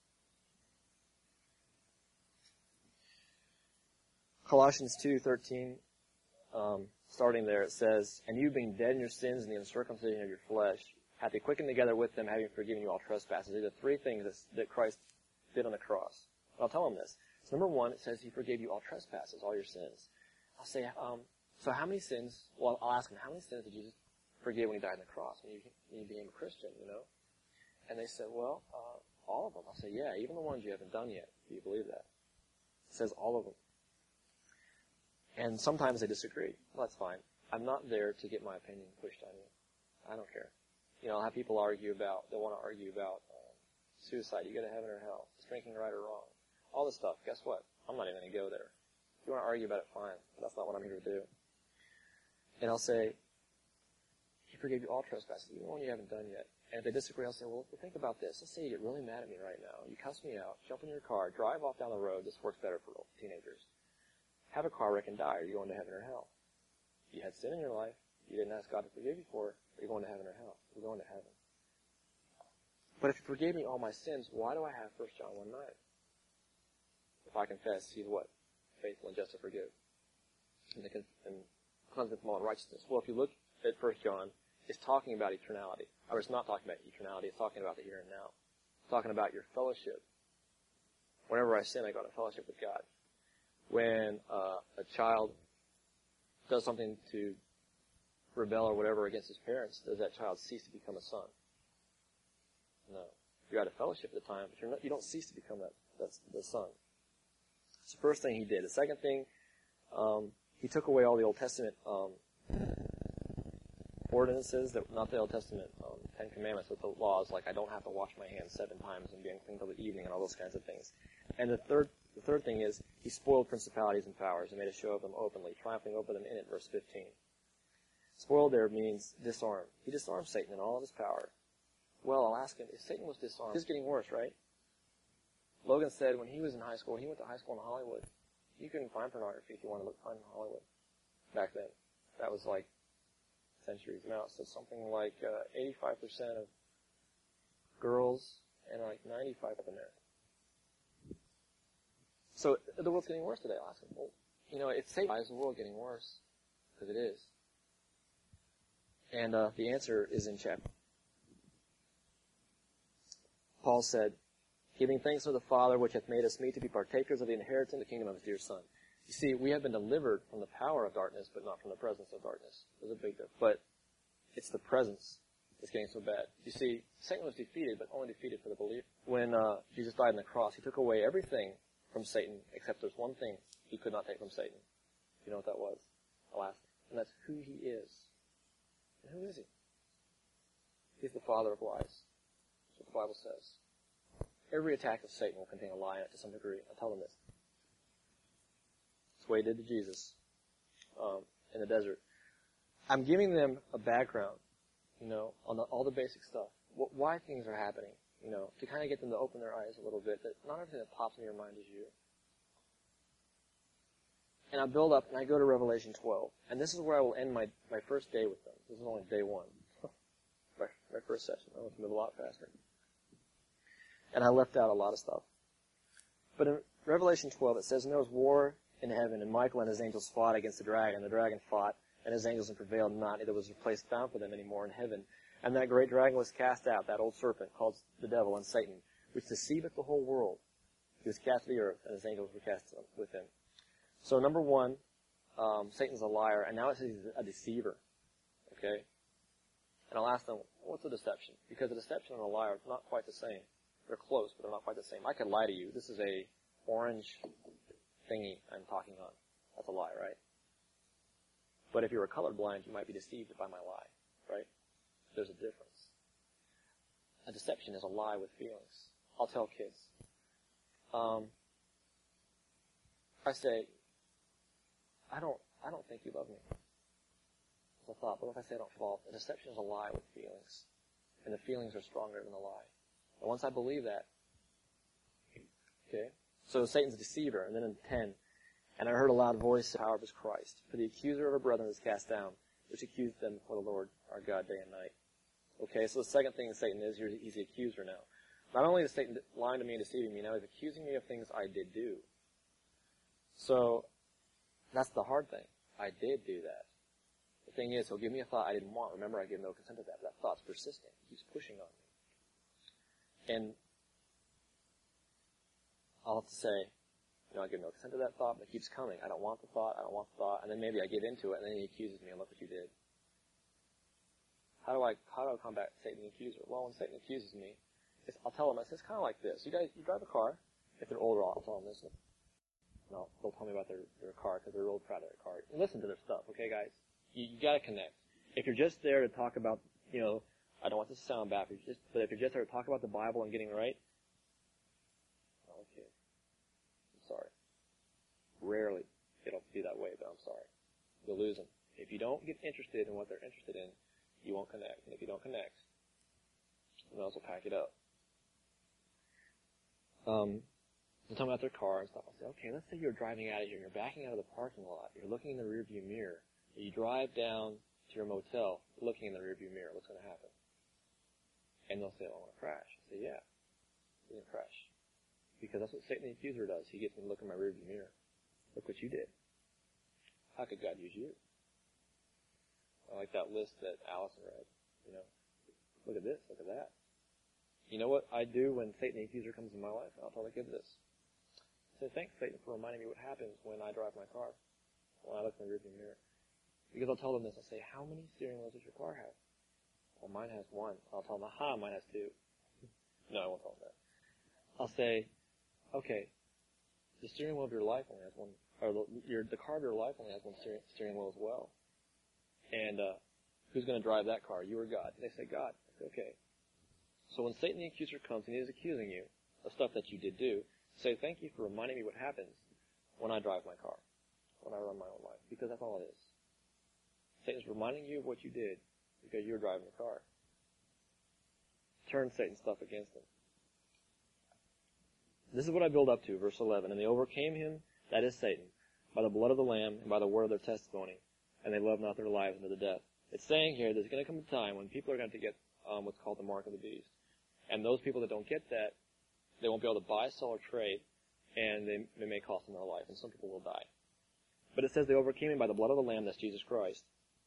Colossians two thirteen, um, starting there, it says, and you being dead in your sins and the uncircumcision of your flesh, hath he quickened together with them, having forgiven you all trespasses. These are the three things that, that Christ did on the cross. And I'll tell them this. So number one, it says he forgave you all trespasses, all your sins. I'll say, um, so how many sins, well, I'll ask them, how many sins did Jesus forgive when he died on the cross, when you, when you became a Christian, you know? And they said, well, uh, all of them. I'll say, yeah, even the ones you haven't done yet. Do you believe that? It says all of them. And sometimes they disagree. Well, that's fine. I'm not there to get my opinion pushed on you. I don't care. You know, I'll have people argue about, they want to argue about uh, suicide. You go to heaven or hell. Is drinking right or wrong? All this stuff. Guess what? I'm not even going to go there. If you want to argue about it, fine. But that's not what I'm here to do. And I'll say, he forgave you all trespasses, even one you haven't done yet. And if they disagree, I'll say, well, think about this. Let's say you get really mad at me right now. You cuss me out, jump in your car, drive off down the road. This works better for teenagers. Have a car wreck and die. Are you going to heaven or hell? You had sin in your life. You didn't ask God to forgive you for it. Are you going to heaven or hell? You're going to heaven. But if he forgave me all my sins, why do I have First John one nine? If I confess, he's what? Faithful and just to forgive. And, to, and cleanse me from all unrighteousness. Well, if you look at First John, it's talking about eternality. Or it's not talking about eternality. It's talking about the here and now. It's talking about your fellowship. Whenever I sin, I go to fellowship with God. When uh, a child does something to rebel or whatever against his parents, does that child cease to become a son? No. You're out of fellowship at the time, but you're not, you don't cease to become that, that's the son. It's the first thing he did. The second thing, um, he took away all the Old Testament um, ordinances, that not the Old Testament um, Ten Commandments, but the laws, like I don't have to wash my hands seven times and be unclean until the evening and all those kinds of things. And the third The third thing is he spoiled principalities and powers and made a show of them openly, triumphing over them in it, verse fifteen. Spoiled there means disarmed. He disarmed Satan in all of his power. Well, I'll ask him, if Satan was disarmed, this is getting worse, right? Logan said when he was in high school, he went to high school in Hollywood. You couldn't find pornography if you wanted to look fun in Hollywood back then. That was like centuries now. So something like uh, eighty-five percent of girls and like ninety-five of men. So the world's getting worse today. I'll ask him, well, you know, if Satan, why is the world getting worse? Because it is. And uh, the answer is in chapter. Paul said, giving thanks to the Father, which hath made us meet to be partakers of the inheritance of the kingdom of his dear Son. You see, we have been delivered from the power of darkness, but not from the presence of darkness. There's a big difference. But it's the presence that's getting so bad. You see, Satan was defeated, but only defeated for the believer. When uh, Jesus died on the cross, he took away everything from Satan, except there's one thing he could not take from Satan. You know what that was? Alas. And that's who he is. And who is he? He's the father of lies. That's what the Bible says. Every attack of Satan will contain a lie in it to some degree. I'll tell them this. That's what he did to Jesus um, in the desert. I'm giving them a background, you know, on the, all the basic stuff. What, why things are happening, you know, to kind of get them to open their eyes a little bit, that not everything that pops in your mind is you. And I build up, and I go to Revelation twelve. And this is where I will end my, my first day with them. This is only day one. my, my first session. I want to move a lot faster. And I left out a lot of stuff. But in Revelation twelve, it says, and there was war in heaven, and Michael and his angels fought against the dragon. The dragon fought, and his angels and prevailed not. Neither was a place found for them anymore in heaven. And that great dragon was cast out, that old serpent called the devil and Satan, which deceiveth the whole world. He was cast to the earth, and his angels were cast with him. So number one, um, Satan's a liar, and now it says he's a deceiver. Okay? And I'll ask them, what's a deception? Because a deception and a liar are not quite the same. They're close, but they're not quite the same. I could lie to you. This is a orange thingy I'm talking on. That's a lie, right? But if you were colorblind, you might be deceived by my lie, right? There's a difference. A deception is a lie with feelings. I'll tell kids. Um, I say, I don't, I don't think you love me. It's a thought, but if I say I don't fall, a deception is a lie with feelings. And the feelings are stronger than the lie. And once I believe that, okay, so Satan's a deceiver. And then in ten, and I heard a loud voice, the power of his Christ. For the accuser of our brethren is cast down, which accused them before the Lord our God day and night. Okay, so the second thing that Satan is, he's the accuser now. Not only is Satan lying to me and deceiving me, now he's accusing me of things I did do. So, that's the hard thing. I did do that. The thing is, he'll give me a thought I didn't want. Remember, I gave no consent to that. That thought's persistent. He keeps pushing on me. And I'll have to say, you know, I give no consent to that thought, but it keeps coming. I don't want the thought, I don't want the thought, and then maybe I give into it, and then he accuses me, and look what you did. How do I, how do I combat Satan the accuser? Well, when Satan accuses me, it's, I'll tell him, it's kind of like this. You guys, you drive a car. If they're older, I'll tell them this. No, they'll tell me about their, their car, because they're real proud of their car. And listen to their stuff, okay, guys? You, you gotta connect. If you're just there to talk about, you know, I don't want this to sound bad, but, just, but if you're just there to talk about the Bible and getting right, okay, I'm sorry. Rarely it'll be that way, but I'm sorry. You'll lose them. If you don't get interested in what they're interested in, you won't connect. And if you don't connect, someone else will pack it up. Um, they'll tell me about their car and stuff. I'll say, okay, let's say you're driving out of here, you're backing out of the parking lot, you're looking in the rearview mirror, you drive down to your motel, looking in the rearview mirror, what's going to happen? And they'll say, oh, I'm going to crash. I say, yeah, you're going to crash. Because that's what Satan the accuser does. He gets me to look in my rearview mirror. Look what you did. How could God use you? I like that list that Allison read. You know, look at this, look at that. You know what I do when Satan the accuser comes in my life? I'll tell the kids this. I say, thanks, Satan, for reminding me what happens when I drive my car, when I look in the rearview mirror. Because I'll tell them this. I'll say, how many steering wheels does your car have? Well, mine has one. I'll tell them, aha, mine has two. No, I won't tell them that. I'll say, okay, the steering wheel of your life only has one, or the, your, the car of your life only has one steering, steering wheel as well. And uh, who's going to drive that car, you or God? And they say, God. I say, okay. So when Satan the accuser comes and he is accusing you of stuff that you did do, Say, thank you for reminding me what happens when I drive my car, when I run my own life, because that's all it is. Satan's reminding you of what you did because you're driving the car. Turn Satan's stuff against him. This is what I build up to, verse eleven. And they overcame him, that is Satan, by the blood of the Lamb and by the word of their testimony, and they loved not their lives unto the death. It's saying here there's going to come a time when people are going to get um, what's called the mark of the beast. And those people that don't get that, they won't be able to buy, sell, or trade, and they, they may cost them their life, and some people will die. But it says they overcame him by the blood of the Lamb, that's Jesus Christ,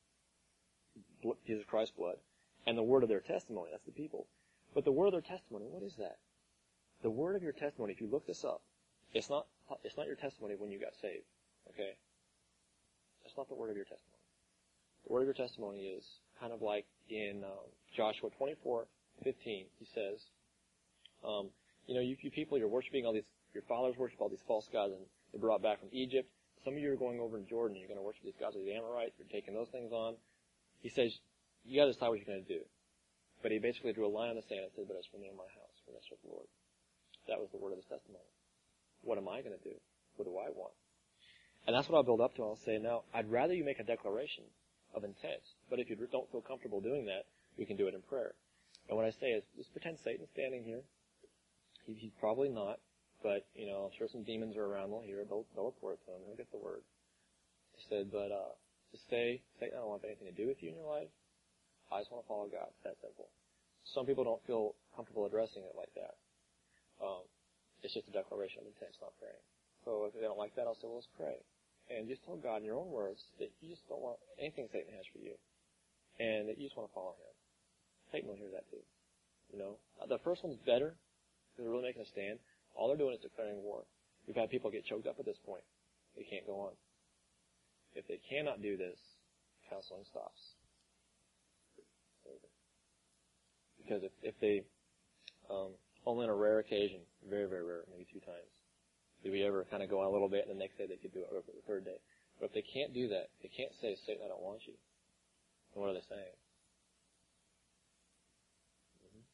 Jesus Christ's blood, and the word of their testimony, that's the people. But the word of their testimony, what is that? The word of your testimony, if you look this up, it's not it's not your testimony when you got saved, okay? That's not the word of your testimony. The word of your testimony is kind of like in um, Joshua twenty-four fifteen. He says, um, you know, you, you people, you're worshiping all these, your fathers worship all these false gods, and they brought back from Egypt. Some of you are going over in Jordan, you're going to worship these gods of the Amorites, you're taking those things on. He says, you got to decide what you're going to do. But he basically drew a line on the sand and said, but as for me and my house, we're going to serve the Lord. That was the word of his testimony. What am I going to do? What do I want? And that's what I'll build up to. I'll say, now, I'd rather you make a declaration of intent. But if you don't feel comfortable doing that, you can do it in prayer. And what I say is, just pretend Satan's standing here. He, he's probably not. But, you know, I'm sure some demons are around. They'll hear it. They'll, they'll report it to him. He'll get the word. He said, but uh, just say, Satan, I don't want anything to do with you in your life. I just want to follow God. It's that simple. Some people don't feel comfortable addressing it like that. Um, it's just a declaration of intent. It's not praying. So if they don't like that, I'll say, well, let's pray. And just tell God in your own words that you just don't want anything Satan has for you. And that you just want to follow him. Satan will hear that too. You know, the first one's better because they're really making a stand. All they're doing is declaring war. We've had people get choked up at this point. They can't go on. If they cannot do this, counseling stops. Because if, if they, um, only on a rare occasion, very, very rare, maybe two times, do we ever kind of go on a little bit, and the next day they could do it, or the third day. But if they can't do that, they can't say, Satan, I don't want you. And what are they saying? Mm-hmm.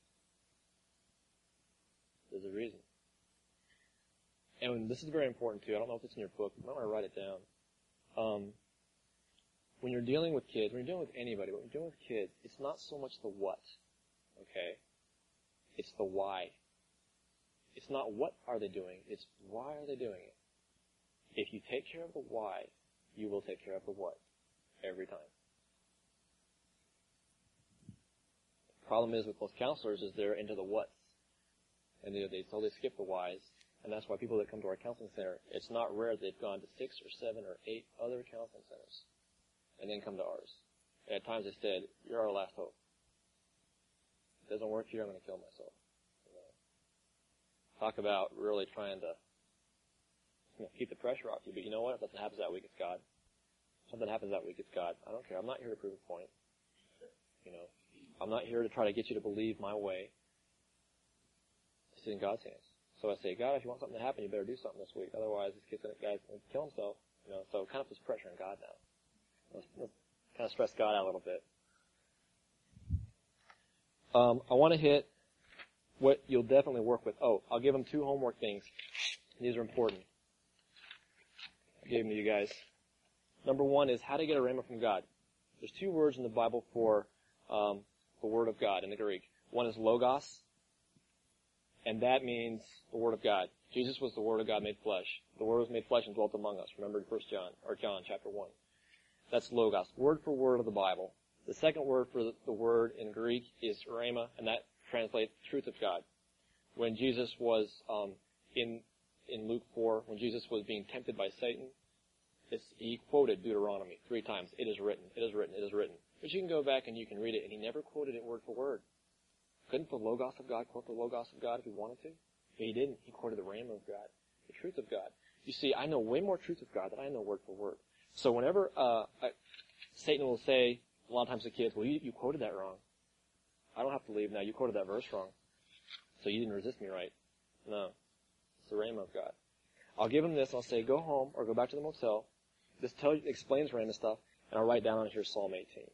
There's a reason. And this is very important too. I don't know if it's in your book. You might want to write it down. Um, when you're dealing with kids, when you're dealing with anybody, but when you're dealing with kids, it's not so much the what, okay? It's the why. It's not what are they doing, it's why are they doing it. If you take care of the why, you will take care of the what, every time. The problem is with most counselors is they're into the what's, and they, they totally skip the whys. And that's why people that come to our counseling center, it's not rare they've gone to six or seven or eight other counseling centers and then come to ours. And at times they said, you're our last hope. If it doesn't work here, I'm going to kill myself. You know? Talk about really trying to you know, keep the pressure off you. But you know what? If nothing happens that week, it's God. If something happens that week, it's God. I don't care. I'm not here to prove a point. You know, I'm not here to try to get you to believe my way. It's in God's hands. So I say, God, if you want something to happen, you better do something this week. Otherwise, this kid's guy's going to kill himself. You know, so kind of puts pressure on God now. Let's, let's kind of stress God out a little bit. Um, I want to hit what you'll definitely work with. Oh, I'll give them two homework things. These are important. I gave them to you guys. Number one is how to get a rhema from God. There's two words in the Bible for um, the Word of God in the Greek. One is logos, and that means the Word of God. Jesus was the Word of God made flesh. The Word was made flesh and dwelt among us. Remember in First John, or John chapter one. That's logos, word for word of the Bible. The second word for the, the word in Greek is rhema, and that translates truth of God. When Jesus was um, in in Luke four, when Jesus was being tempted by Satan, it's, he quoted Deuteronomy three times. It is written, it is written, it is written. But you can go back and you can read it, and he never quoted it word for word. Couldn't the Logos of God quote the Logos of God if he wanted to? But he didn't. He quoted the Rhema of God, the truth of God. You see, I know way more truth of God than I know word for word. So whenever uh, I, Satan will say, a lot of times to kids, well, you, you quoted that wrong. I don't have to leave now. You quoted that verse wrong. So you didn't resist me right. No. It's the Rhema of God. I'll give him this. I'll say, go home or go back to the motel. This tell, explains Rhema stuff, and I'll write down on here Psalm eighteen.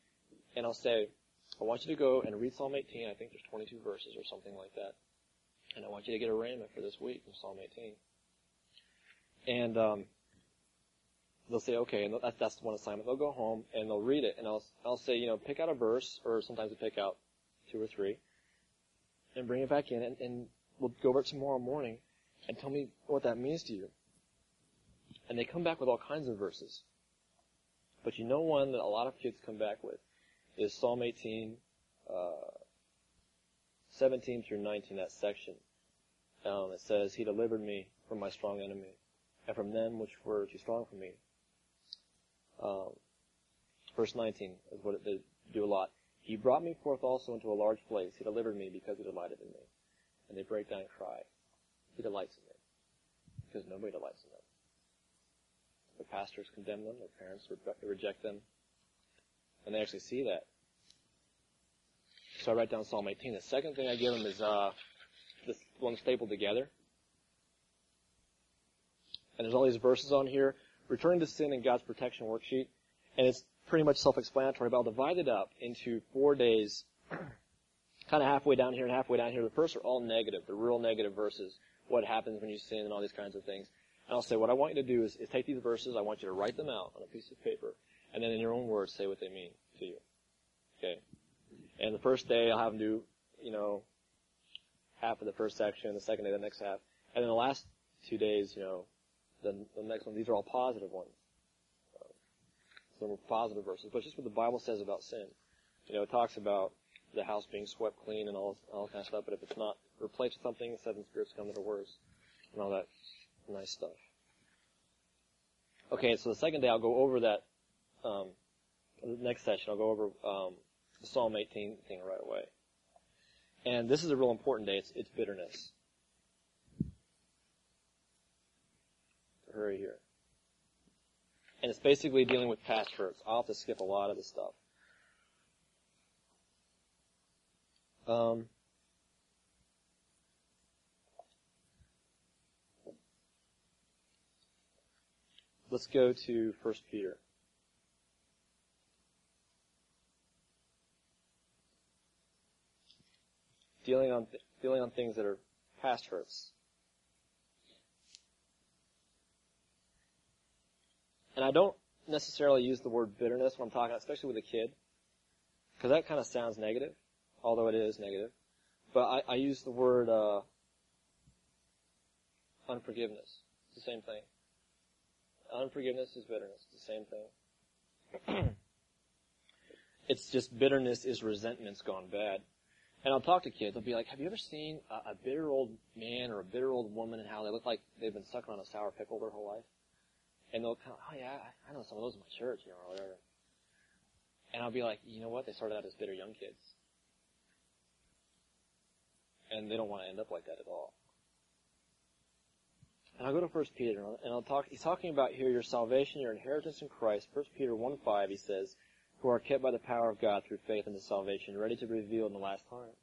And I'll say, I want you to go and read Psalm eighteen. I think there's twenty-two verses or something like that. And I want you to get a rhema for this week from Psalm eighteen. And um, they'll say, okay, and that's, that's one assignment. They'll go home and they'll read it, and I'll I'll say, you know, pick out a verse, or sometimes I pick out two or three, and bring it back in, and, and we'll go over it tomorrow morning, and tell me what that means to you. And they come back with all kinds of verses. But you know one that a lot of kids come back with is Psalm eighteen, uh, seventeen through nineteen, that section. Um, it says, He delivered me from my strong enemy, and from them which were too strong for me. Um, verse nineteen is what it, they do a lot. He brought me forth also into a large place. He delivered me because he delighted in me. And they break down and cry. He delights in me. Because nobody delights in them. Their pastors condemn them. Their parents reject them. And they actually see that. So I write down Psalm eighteen. The second thing I give them is uh, this one stapled together. And there's all these verses on here. Returning to sin and God's protection worksheet. And it's pretty much self-explanatory, but I'll divide it up into four days, kind of halfway down here and halfway down here. The first are all negative, the real negative verses, what happens when you sin and all these kinds of things. And I'll say, what I want you to do is, is take these verses, I want you to write them out on a piece of paper, and then in your own words say what they mean to you. Okay? And the first day I'll have them do, you know, half of the first section, the second day the next half. And then the last two days, you know, the, the next one, these are all positive ones. Some are positive verses, but just what the Bible says about sin. You know, it talks about the house being swept clean and all, all that kind of stuff, but if it's not replaced with something, seven spirits come that are worse, and all that nice stuff. Okay, so the second day I'll go over that, um, the next session I'll go over um, the Psalm eighteen thing right away. And this is a real important day. It's, it's bitterness. Hurry here. And it's basically dealing with past hurts. I'll have to skip a lot of this stuff. Um, let's go to First Peter. Dealing on th- dealing on things that are past hurts. And I don't necessarily use the word bitterness when I'm talking, especially with a kid, because that kind of sounds negative, although it is negative. But I, I use the word uh, unforgiveness. It's the same thing. Unforgiveness is bitterness. It's the same thing. It's just bitterness is resentment's gone bad. And I'll talk to kids. I'll be like, have you ever seen a, a bitter old man or a bitter old woman and how they look like they've been sucking on a sour pickle their whole life? And they'll kind of, oh yeah, I know some of those in my church, you know, or whatever. And I'll be like, you know what? They started out as bitter young kids. And they don't want to end up like that at all. And I'll go to First Peter, and I'll talk, he's talking about here your salvation, your inheritance in Christ. First Peter one five, he says, who are kept by the power of God through faith unto salvation, ready to be revealed in the last time.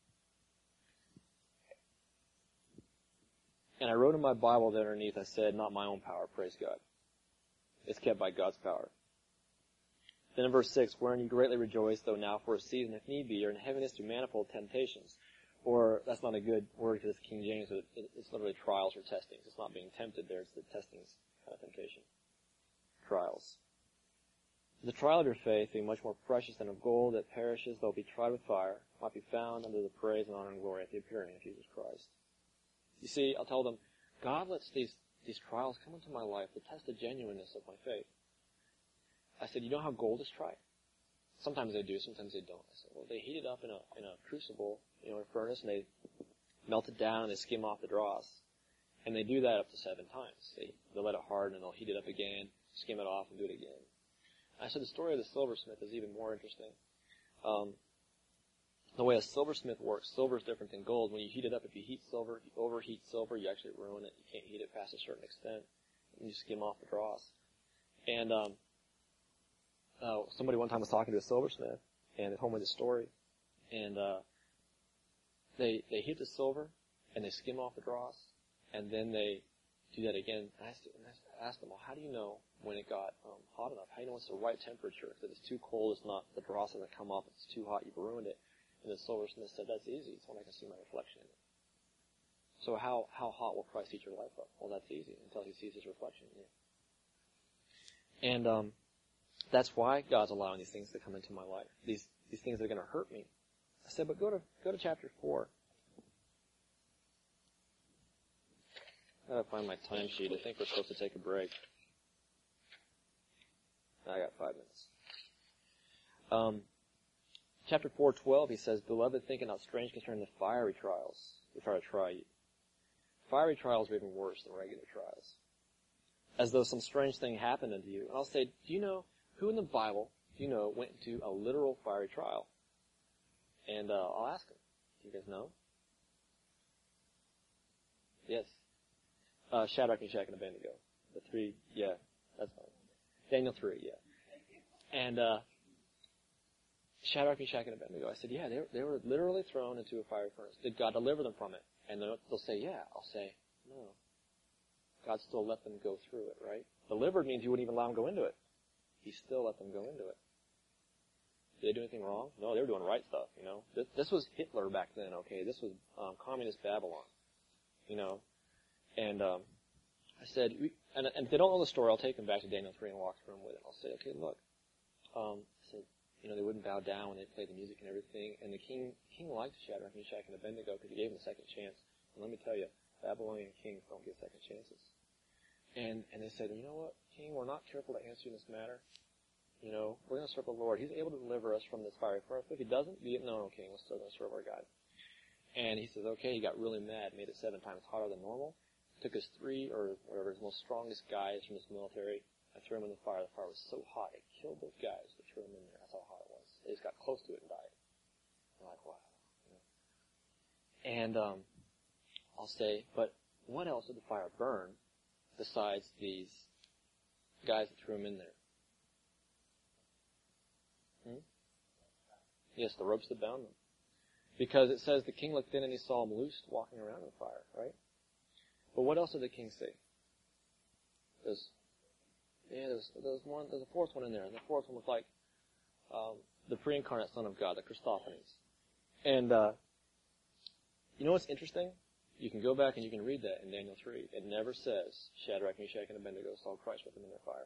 And I wrote in my Bible there underneath, I said, not my own power, praise God. It's kept by God's power. Then in verse six, wherein you greatly rejoice, though now for a season, if need be, you're in heaviness through manifold temptations. Or, that's not a good word because it's King James, but it, it's literally trials or testings. It's not being tempted there, it's the testings kind of temptation. Trials. The trial of your faith, being much more precious than of gold that perishes, though be tried with fire, might be found under the praise and honor and glory at the appearing of Jesus Christ. You see, I'll tell them, God lets these these trials come into my life to test the genuineness of my faith. I said, you know how gold is tried? Sometimes they do, sometimes they don't. I said, well, they heat it up in a in a crucible, you know, a furnace, and they melt it down and they skim off the dross. And they do that up to seven times. They they'll let it harden and they'll heat it up again, skim it off, and do it again. I said the story of the silversmith is even more interesting. Um, the way a silversmith works, silver is different than gold. When you heat it up, if you heat silver, if you overheat silver, you actually ruin it. You can't heat it past a certain extent. And you skim off the dross. And um, uh, somebody one time was talking to a silversmith, and they told me the story. And uh, they they heat the silver, and they skim off the dross, and then they do that again. And I asked, and I asked them, well, how do you know when it got um, hot enough? How do you know it's the right temperature? If it's too cold, it's not, the dross doesn't come off. If it's too hot, you've ruined it. And the silversmith said, that's easy. It's when I can see my reflection in it. So how, how hot will Christ heat your life up? Well, that's easy, until he sees his reflection in you. And um, that's why God's allowing these things to come into my life. These these things that are going to hurt me. I said, but go to go to chapter four. I gotta find my timesheet. I think we're supposed to take a break. I got five minutes. Um, chapter four, twelve, he says, Beloved, think it not strange concerning the fiery trials, which are to try you. Fiery trials are even worse than regular trials. As though some strange thing happened unto you. And I'll say, do you know who in the Bible, do you know, went into a literal fiery trial? And uh, I'll ask him. Do you guys know? Yes. Uh, Shadrach, Meshach, and Abednego. The three, yeah, that's fine. Daniel three, yeah. And uh, Shadrach, Meshach, and Abednego. I said, yeah, they were, they were literally thrown into a fiery furnace. Did God deliver them from it? And they'll, they'll say, yeah. I'll say, no. God still let them go through it, right? Delivered means you wouldn't even allow them to go into it. He still let them go into it. Did they do anything wrong? No, they were doing right stuff, you know. This, this was Hitler back then, okay? This was um, communist Babylon, you know. And um, I said, we, and, and if they don't know the story, I'll take them back to Daniel three and walk through them with it. I'll say, okay, look. Um, I said, you know, they wouldn't bow down when they played the music and everything. And the king king liked Shadrach, Meshach, and Abednego because he gave them a second chance. And let me tell you, Babylonian kings don't get second chances. And and they said, you know what, King, we're not careful to answer you in this matter. You know, we're going to serve the Lord. He's able to deliver us from this fiery furnace. If he doesn't, be it known, O King, we're still going to serve our God. And he says, okay, he got really mad, made it seven times hotter than normal. Took his three, or whatever, his most strongest guys from his military. I threw them in the fire. The fire was so hot, it killed those guys that threw them in there. That's how hot it was. They just got close to it and died. I'm like, wow. You know. And um, I'll say, but what else did the fire burn besides these guys that threw them in there? Hmm? Yes, the ropes that bound them. Because it says the king looked in and he saw them loosed walking around in the fire, right? But what else did the king see? There's, yeah, there's, there's one, there's a fourth one in there, and the fourth one was like um, the pre-incarnate Son of God, the Christophanies. And uh, you know what's interesting? You can go back and you can read that in Daniel three. It never says Shadrach, Meshach, and Abednego saw Christ with them in their fire.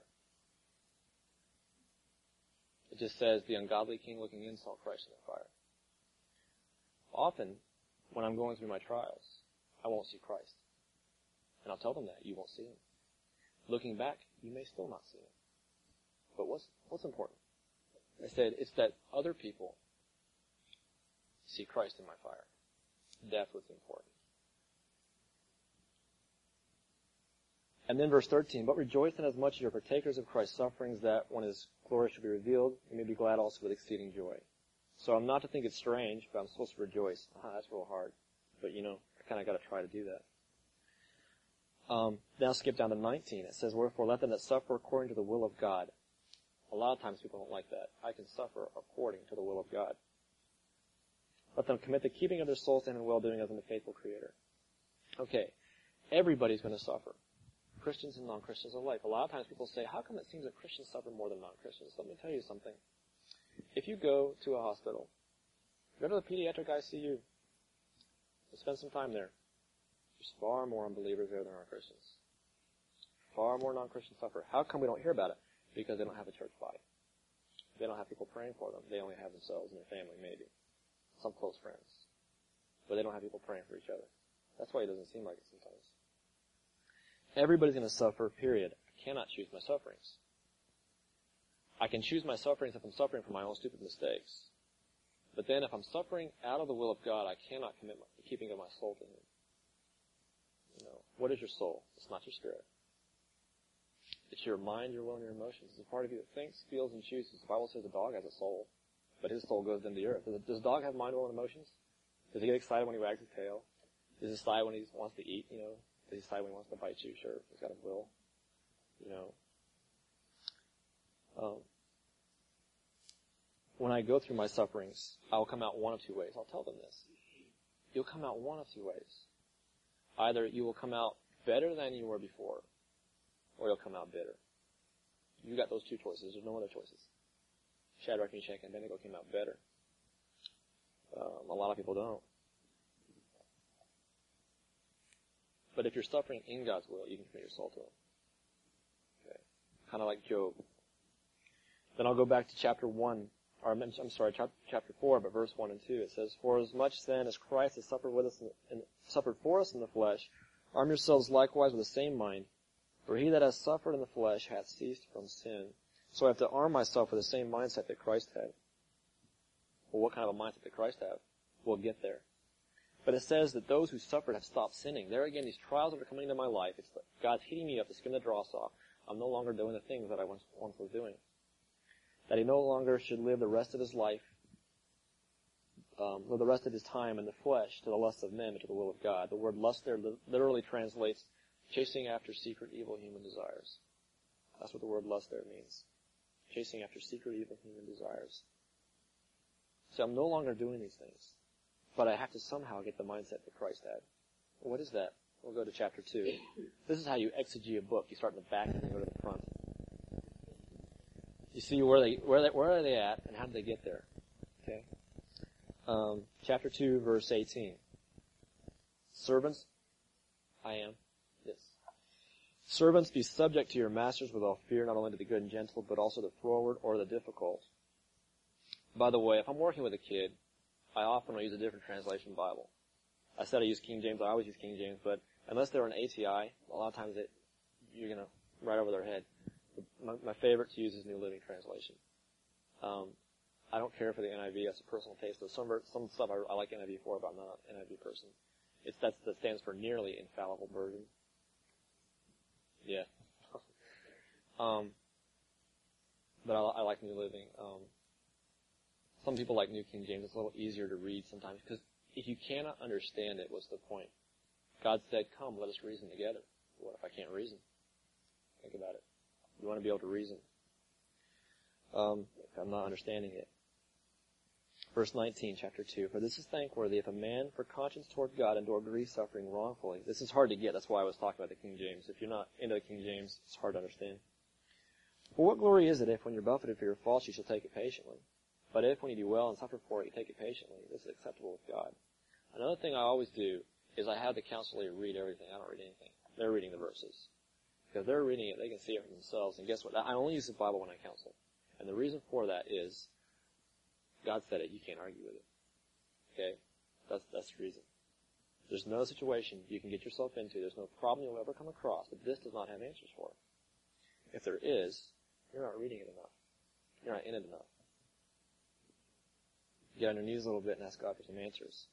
It just says the ungodly king looking in saw Christ in the fire. Often, when I'm going through my trials, I won't see Christ. And I'll tell them that. You won't see him. Looking back, you may still not see him. But what's what's important? I said, it's that other people see Christ in my fire. That's what's important. And then verse thirteen, but rejoice in as much as you're partakers of Christ's sufferings, that when his glory shall be revealed, you may be glad also with exceeding joy. So I'm not to think it's strange, but I'm supposed to rejoice. Ah, that's real hard. But, you know, I kind of got to try to do that. Um, now skip down to nineteen. It says, wherefore let them that suffer according to the will of God. A lot of times people don't like that. I can suffer according to the will of God. Let them commit the keeping of their souls to him in well-doing as in the faithful Creator. Okay, everybody's going to suffer. Christians and non-Christians alike. A lot of times people say, how come it seems that Christians suffer more than non-Christians? Let me tell you something. If you go to a hospital, go to the pediatric I C U, spend some time there. There's far more unbelievers there than are Christians. Far more non-Christians suffer. How come we don't hear about it? Because they don't have a church body. They don't have people praying for them. They only have themselves and their family, maybe. Some close friends. But they don't have people praying for each other. That's why it doesn't seem like it sometimes. Everybody's going to suffer, period. I cannot choose my sufferings. I can choose my sufferings if I'm suffering for my own stupid mistakes. But then if I'm suffering out of the will of God, I cannot commit my, the keeping of my soul to him. You know, what is your soul? It's not your spirit. It's your mind, your will, and your emotions. It's a part of you that thinks, feels, and chooses. The Bible says a dog has a soul, but his soul goes into the earth. Does a, does a dog have mind, will, and emotions? Does he get excited when he wags his tail? Does he decide when he wants to eat, you know? Does he decide when he wants to bite you? Sure, he's got a will, you know. Um, when I go through my sufferings, I'll come out one of two ways. I'll tell them this. You'll come out one of two ways. Either you will come out better than you were before, or you'll come out bitter. You got those two choices. There's no other choices. Shadrach, Meshach, and Abednego came out better. Um, a lot of people don't. But if you're suffering in God's will, you can commit your soul to Him. Okay. Kind of like Job. Then I'll go back to chapter one, or I'm, I'm sorry, chapter, chapter four, but verse one and two. It says, "For as much then as Christ has suffered with us in, in, suffered for us in the flesh, arm yourselves likewise with the same mind. For he that has suffered in the flesh hath ceased from sin." So I have to arm myself with the same mindset that Christ had. Well, what kind of a mindset did Christ have? We'll get there. But it says that those who suffered have stopped sinning. There again, these trials that are coming into my life, it's like God's heating me up to skim the dross off. I'm no longer doing the things that I once, once was doing. That he no longer should live the rest of his life, um, or the rest of his time in the flesh to the lusts of men, but to the will of God. The word lust there literally translates chasing after secret evil human desires. That's what the word lust there means. Chasing after secret evil human desires. So I'm no longer doing these things. But I have to somehow get the mindset that Christ had. Well, what is that? We'll go to chapter two. This is how you exegete a book. You start in the back and then go to the front. You see where they where they, where are they at and how did they get there? Okay. Um, chapter two, verse eighteen. Servants, I am. Yes. Servants, be subject to your masters with all fear, not only to the good and gentle, but also the froward or the difficult. By the way, if I'm working with a kid, I often will use a different translation Bible. I said I use King James. I always use King James, but unless they're an A T I, a lot of times it, you're going to right over their head. My, my favorite to use is New Living Translation. Um, I don't care for the N I V. That's a personal taste. There's some some stuff I, I like N I V for, but I'm not an N I V person. It's that's, that stands for Nearly Infallible Version. Yeah. um, but I, I like New Living. Um, some people like New King James. It's a little easier to read sometimes because if you cannot understand it, what's the point? God said, "Come, let us reason together." What if I can't reason? Think about it. You want to be able to reason. Um, if I'm not understanding it. Verse nineteen, chapter two. "For this is thankworthy if a man for conscience toward God endure grief suffering wrongfully." This is hard to get. That's why I was talking about the King James. If you're not into the King James, it's hard to understand. "For what glory is it if when you're buffeted for your faults you shall take it patiently? But if when you do well and suffer for it you take it patiently, this is acceptable with God." Another thing I always do is I have the counselor read everything. I don't read anything. They're reading the verses. Because they're reading it, they can see it for themselves. And guess what? I only use the Bible when I counsel. And the reason for that is God said it. You can't argue with it. Okay? That's, that's the reason. There's no situation you can get yourself into. There's no problem you'll ever come across that this does not have answers for. If there is, you're not reading it enough. You're not in it enough. Get on your knees a little bit and ask God for some answers.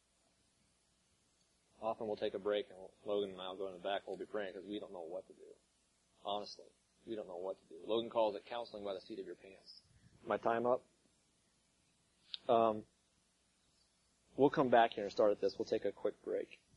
Often we'll take a break and Logan and I will go in the back and we'll be praying because we don't know what to do. Honestly, we don't know what to do. Logan calls it counseling by the seat of your pants. My time up? Um, we'll come back here and start at this. We'll take a quick break.